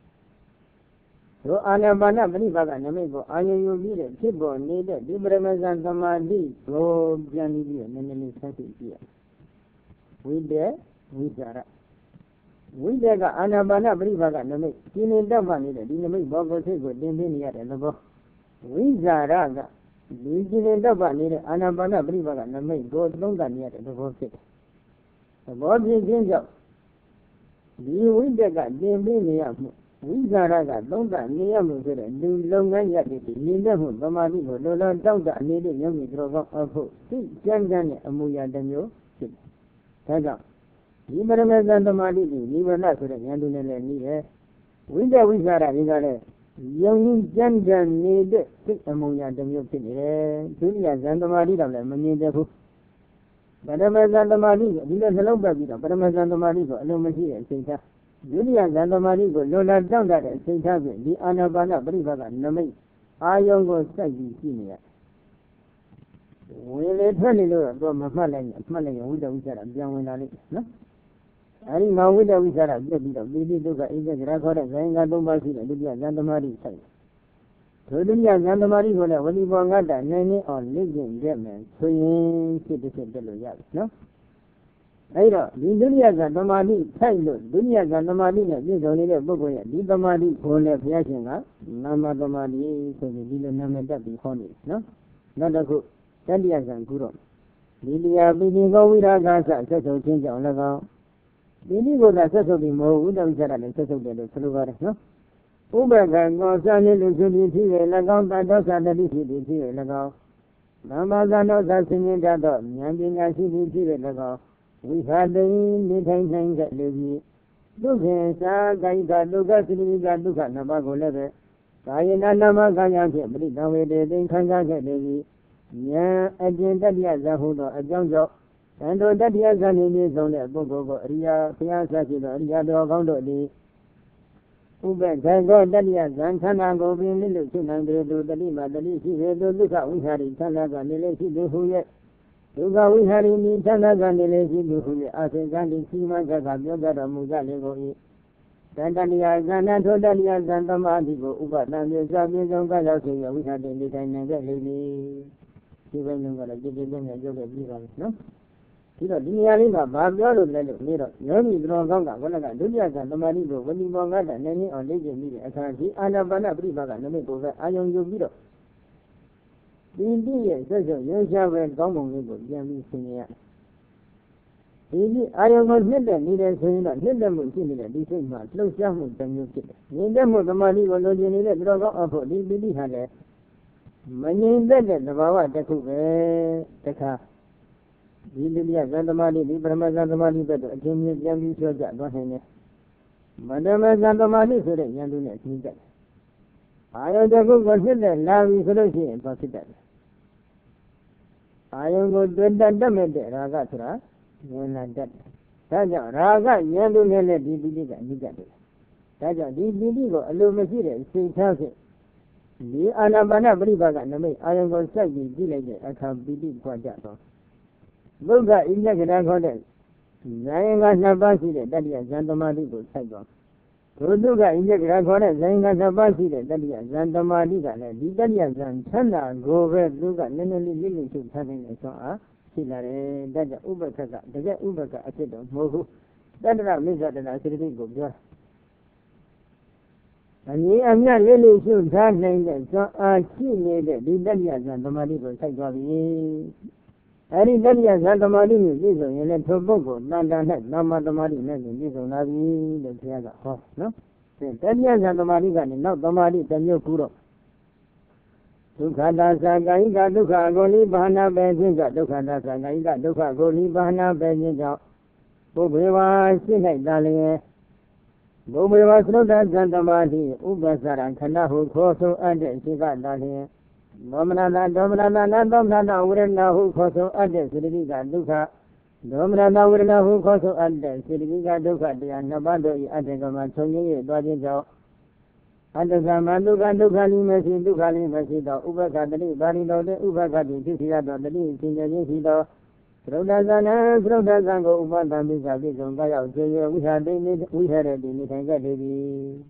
တို့အာနာပါနပရိပါကနမိတ်ကိုအာယုံယူပြီးတဲ့ဖြစ်ပေါ်နေတဲ့ဒီပရမဇန်သမာဓိကိုပြန်ပြီးပြီးနည်းနည်းလေးဆက်ကြည့်ရဝိတေဝိဇာရဝိတေကအာနာပါနပရိပါကနမိတ်ကျင်းနေတတ်ပါနေတဲ့ဒီနမိတ်ဘောကိုစိတ်ကိုတင်ပြနေရတဲ့သဘောဝိဇာရကဒီကျင်းနေတတ်ပါနေတဲ့အာနာပါနပရိပါကနမိတ်ကိုသုံးသပ်နေရတဲ့သဘောဖြစ်တယ်သဘောဖြစ်ခြင်းကြောင့်ဒီဝိတေကတင်ပြနေရမှုဝိဇာရကသုံးသပ်နေရမှုဆိုတဲ့လူလုပ်ငန်းရတဲ့ဒီမြင်တတ်မှုသမာဓိကိုလောလောတောက်တာနေတဲ့ယောဂီတော်ကောင်းအဖို့သိကျမ်းကျမ်းနဲ့အမှုရာတစ်မျိုးဖြစ်တယ်ဒါကြောင့်ဒီပရမဇန်သမာဓိကိုနိဗ္ဗာန်ဆိုတဲ့ဉာဏ်တူနဲ့လည်းပြီးရဲ့ဝိတ္တဝိဇာရတွေကလည်းယုံကြည်ကြမ်းကြမ်းနေတဲ့စိတ်အမုံညာတစ်မျိုးဖြစ်နေတယ်ဒုတိယဇန်သမာဓိတော့လည်းမမြင်တတ်ဘူးပရမဇန်သမာဓိကိုဒီလိုနှလုံးပတ်ပြီးတော့ပရမဇန်သမာဓိကိုအလုံးမရှိတဲ့အချိန်သားဒုတိယဇန်သမာဓိကိုလွန်လာတောင့်တတဲ့အချိန်သားဖြင့်ဒီအာနာပါနပရိပါကနမိတ်အာယုံကိုစိုက်ပြီးကြည့်နေရဝင်လေထွက်နေလို့တော့မမှတ်လိုက်အမှတ်လိုက်ရင်ဝိတ္တဝိဇာရပြန်ဝင်လာလိမ့်နော်အဲဒီမှာဝိတ္တဝိဇာရပြည့်ပြီးတော့ပိဋိဒုက္ခဧကဂရခေါ်တဲ့ဇိုင်းကသုံးပါးရှိတဲ့ဒုတိယဇန်သမာဓိဆိုင်ဒုတိယဇန်သမာဓိကိုလည်းဝလိဘောငါတနိုင်နေအောင်လေ့ကျင့်ရမယ်ဆိုရင်ဖြစ်တစ်ဖြစ်တက်လို့ရတယ်နော်အဲဒီတော့ဒီဒုတိယဇန်သမာဓိဆိုင်လို့ဒုတိယဇန်သမာဓိနဲ့ပြည့်စုံနေတဲ့ပုဂ္ဂိုလ်ရဲ့ဒီသမာဓိကိုလည်းဘုရားရှင်ကနာမသမာဓိဆိုပြီးဒီလိုနာမည်တက်ပြီးဟောနေတယ်နော်နောက်တစ်ခုတတိယဇန်ကုတော့ဒီတရားပိဋိကောဝိရာဂဆဆက်ဆုံးခြင်းကြောင့်၎င်းဒီနည်းကိုသာဆက်ဆုပ်ပြီးမဟုတ်ဝိတ္တဝိဇာရနဲ့ဆက်ဆုပ်တယ်လို့ဆိုလိုပါတယ်နော်ဥပ္ပကံကောစာနေလူစုပြီးဖြစ်ရ၎င်းတတောသတတိဖြစ်ပြီးဖြစ်ရ၎င်းသမ္မာသန္တောသဆင်းရဲတတ်သောဉာဏ်ပညာရှိပြီးဖြစ်ရ၎င်းဝိဟာတိနေထိုင်နိုင်တဲ့လူကြီးဒုက္ခသာကာယကဒုက္ခသတိကဒုက္ခနှစ်ပါးကိုလည်းပဲကာယနာနာမကာယဖြင့်ပရိသဝေတေသင်္ခံစားခဲ့တယ်ကြီးဉာဏ်အကျင့်တတ္တိယဇဟုသောအကြောင်းကြောင့်တန်တော်တတ္တိယဇန်နေနေဆုံးတဲ့ပုဂ္ဂိုလ်ကိုအရိယာဘုရားဆက်ရှိသောအရိယာတော်ကောင်းတို့သည်ဥပ္ပဒေကောတတ္တိယဇန်ခန္ဓာကိုပင်လိလို့ဖြစ်နိုင်တယ်လို့တတိမာတတိရှိတယ်လို့ဒုက္ခဝိဟာရိခန္ဓာကနေလည်းရှိသူဟုရဲ့ဒုက္ခဝိဟာရိနိခန္ဓာကနေလည်းရှိသူဟုရဲ့အာသေကံဒီစီမံကကပြောကြတော်မူကြလေကို၏တတ္တိယဇန်သောတတ္တိယဇန်သမာဓိကိုဥပဒံမြေစာပြေဆုံးကရောက်စေရဝိဟာရိနေတိုင်းနိုင်ခဲ့လေသည်ဒီဘက်လုံးကလည်းကြည်ကြည်ပြည့်ပြည့်ရုပ်ခဲ့ပြီးပါပြီနော်ဒီတော့ဒီနေရာလေးမှာဘာပြောလို့လဲလို့နေတော့ယောဂီတော်ကောင်းကဘုရားကဒုတိယဇန်သမာဓိကိုဝိဘောငါတနေနေအောင်လေ့ကျင့်ပြီးတဲ့အခါဒီအာနာပါနပရိပါကနမိတ်ကိုပဲအာယုံယူပြီးတော့ဒီတိရဲ့ဆက်စုံရုံရှားပဲကောင်းပုံလေးကိုပြန်ပြီးဆင်ခြင်ရဒီဒီအာယုံကိုနှစ်တဲ့နေတယ်ဆိုရင်တော့နှစ်တဲ့မှုရှိနေတဲ့ဒီစိတ်မှာလှုပ်ရှားမှုတစ်မျိုးဖြစ်တယ်။ငြိမ်သက်မှုသမာဓိကိုလိုချင်နေတဲ့တော်ကောင်းအဖို့ဒီပိဋိဟာလည်းမငြိမ်သက်တဲ့သဘာဝတစ်ခုပဲတခါဒီဒုတိယဇန်သမာဓိဒီပရမဇန်သမာဓိဘက်တော့အချင်းချင်းပြန်ပြီးဆွဲကြသွားနိုင်တယ်မတမဇန်သမာဓိဆိုတဲ့ဉာဏ်တို့နဲ့သိတတ်တယ်အာယုတစ်ခုကိုဖြစ်တဲ့လာပြီဆိုလို့ရှိရင်ဘာဖြစ်တတ်လဲအာယုကိုတွေ့တတ်တတ်မဲ့တဲ့ရာဂဆိုတာဝင်လာတတ်တယ်ဒါကြောင့်ရာဂဉာဏ်တို့နဲ့လည်းဒီပိဋိကအနိစ္စတယ်ဒါကြောင့်ဒီပိဋိကိုအလိုမရှိတဲ့စိတ်ထားဖြင့်ဒီအာနာပါနပရိပါကနမိတ်အာယုကိုစိုက်ပြီးကြည့်လိုက်တဲ့အခါပိဋိပွားကြတော့ဘုရားဣညကရာခေါ်တဲ့ဇာယင်္ဂနှစ်ပါးရှိတဲ့တတ္တိယဇန်သမာဓိကိုစိုက်တော့ဒုတုကဣညကရာခေါ်တဲ့ဇာယင်္ဂနှစ်ပါးရှိတဲ့တတ္တိယဇန်သမာဓိကလည်းဒီတတ္တိယဇန်ချမ်းသာကိုပဲသူကနည်းနည်းလေးလိမ့်လိမ့်ချုပ်ထားနေတဲ့ဆိုအားရှိလာတယ်ဒါကြောင့်ဥပက္ခကတကယ်ဥပက္ခအဖြစ်တော့မဟုတ်ဘူးတတ္တရမိစ္ဆဒနာစေတသိက်ကိုပြောအနည်းအမြတ်လေးလေးရှုထားနိုင်တဲ့ဇွန်အားရှိနေတဲ့ဒီတတ္တိယဇန်သမာဓိကိုစိုက်သွားပြီအဲဒီတတ္တိယဇန်သမာဓိကိုပြည့်စုံရင်လည်းထိုပုဂ္ဂိုလ်တန်တန်နဲ့နာမသမာဓိနဲ့ပြည့်စုံလာပြီလို့ဘုရားကဟောနော်တတ္တိယဇန်သမာဓိကနေနောက်သမာဓိတစ်မျိုးကူတော့ဒုက္ခတာသကာယိကဒုက္ခကိုလိဘာနာပဲခြင်းကြောင့်ဒုက္ခတာသကာယိကဒုက္ခကိုလိဘာနာပဲခြင်းကြောင့်ပုဗ္ဗေဝါရှိ၌တာလျင်ဘုံမေဝသရုဒ္ဒဇန်သမာဓိဥပ္ပစရံခဏဟုခေါ်ဆိုအပ်တဲ့ရှိကတာလျင်ဒေါမနတာဒေါမနတာနာဒေါမနတာဝရဏဟုခေါ်ဆိုအပ်တဲ့စေတသိကဒုက္ခဒေါမနတာဝရဏဟုခေါ်ဆိုအပ်တဲ့စေတသိကဒုက္ခတရားနှစ်ပါးတို့၏အတ္တကမှာခြုံငင်းရသွားခြင်းကြောင့်အတ္တကမှာဒုက္ခဒုက္ခလိမရှိဒုက္ခလိမရှိသောဥပ္ပခတတိပါဠိတော်တဲ့ဥပ္ပခတိဖြစ်စီရသောတတိသင်္ကြန်ခြင်းရှိသောသရုဒ္ဒဇာနံသရုဒ္ဒဇံကိုဥပဒံမိစ္ဆာပြည့်စုံကြရောက်ခြင်းရဝိဟာတိနေဝိဟရတိနေထိုင်ခဲ့လေသည်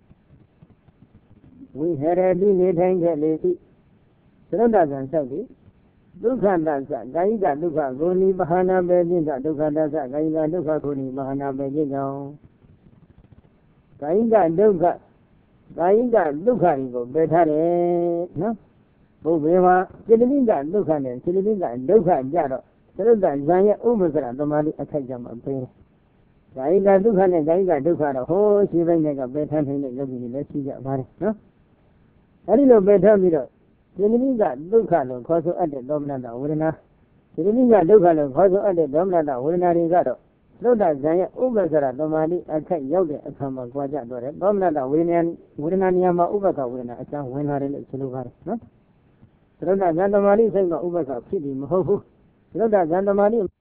ဝိဟရတိနေထိုင်ခဲ့လေသည်သရုဒ္ဒဇံဆောက်သည်ဒုက္ခတသကာယိကဒုက္ခကိုနိဗ္ဗာန်ပဲခြင်းကြောင့်ဒုက္ခတသကာယိကဒုက္ခကိုနိဗ္ဗာန်ပဲခြင်းကြောင့်ကာယိကဒုက္ခကာယိကဒုက္ခတွေကိုပယ်ထားတယ်နော်ဘုဗ္ဗေဝစေတသိကဒုက္ခနဲ့စေတသိကဒုက္ခကြတော့သရုပ်တဇံရဲ့ဥပ္ပစရသမာဓိအခိုက်ကြမှာပဲ။ကာယကဒုက္ခနဲ့ကာယကဒုက္ခတော့ဟိုးရှိပိုင်းနဲ့ကပယ်ထားနိုင်တဲ့ယောဂီတွေလည်းရှိကြပါတယ်နော်။အဲဒီလိုပယ်ထားပြီးတော့စေတသိကဒုက္ခလို့ခေါ်ဆိုအပ်တဲ့ဒေါမနတဝေဒနာစေတသိကဒုက္ခလို့ခေါ်ဆိုအပ်တဲ့ဒေါမနတဝေဒနာတွေကတော့သရုပ်တဇံရဲ့ဥပ္ပစရသမာဓိအခိုက်ရောက်တဲ့အခါမှာကြွားကြတော့တယ်။ဒေါမနတဝေဒနာဝေဒနာနေရာမှာဥပ္ပခဝေဒနာအချမ်းဝင်လာတယ်လို့ဆိုလိုပါတယ်နော်။သရုပ်တဇံသမာဓိစိတ်ကဥပ္ပခဖြစ်ပြီးမဟုတ်ဘူးသရုပ်တဇန်သမာဓိ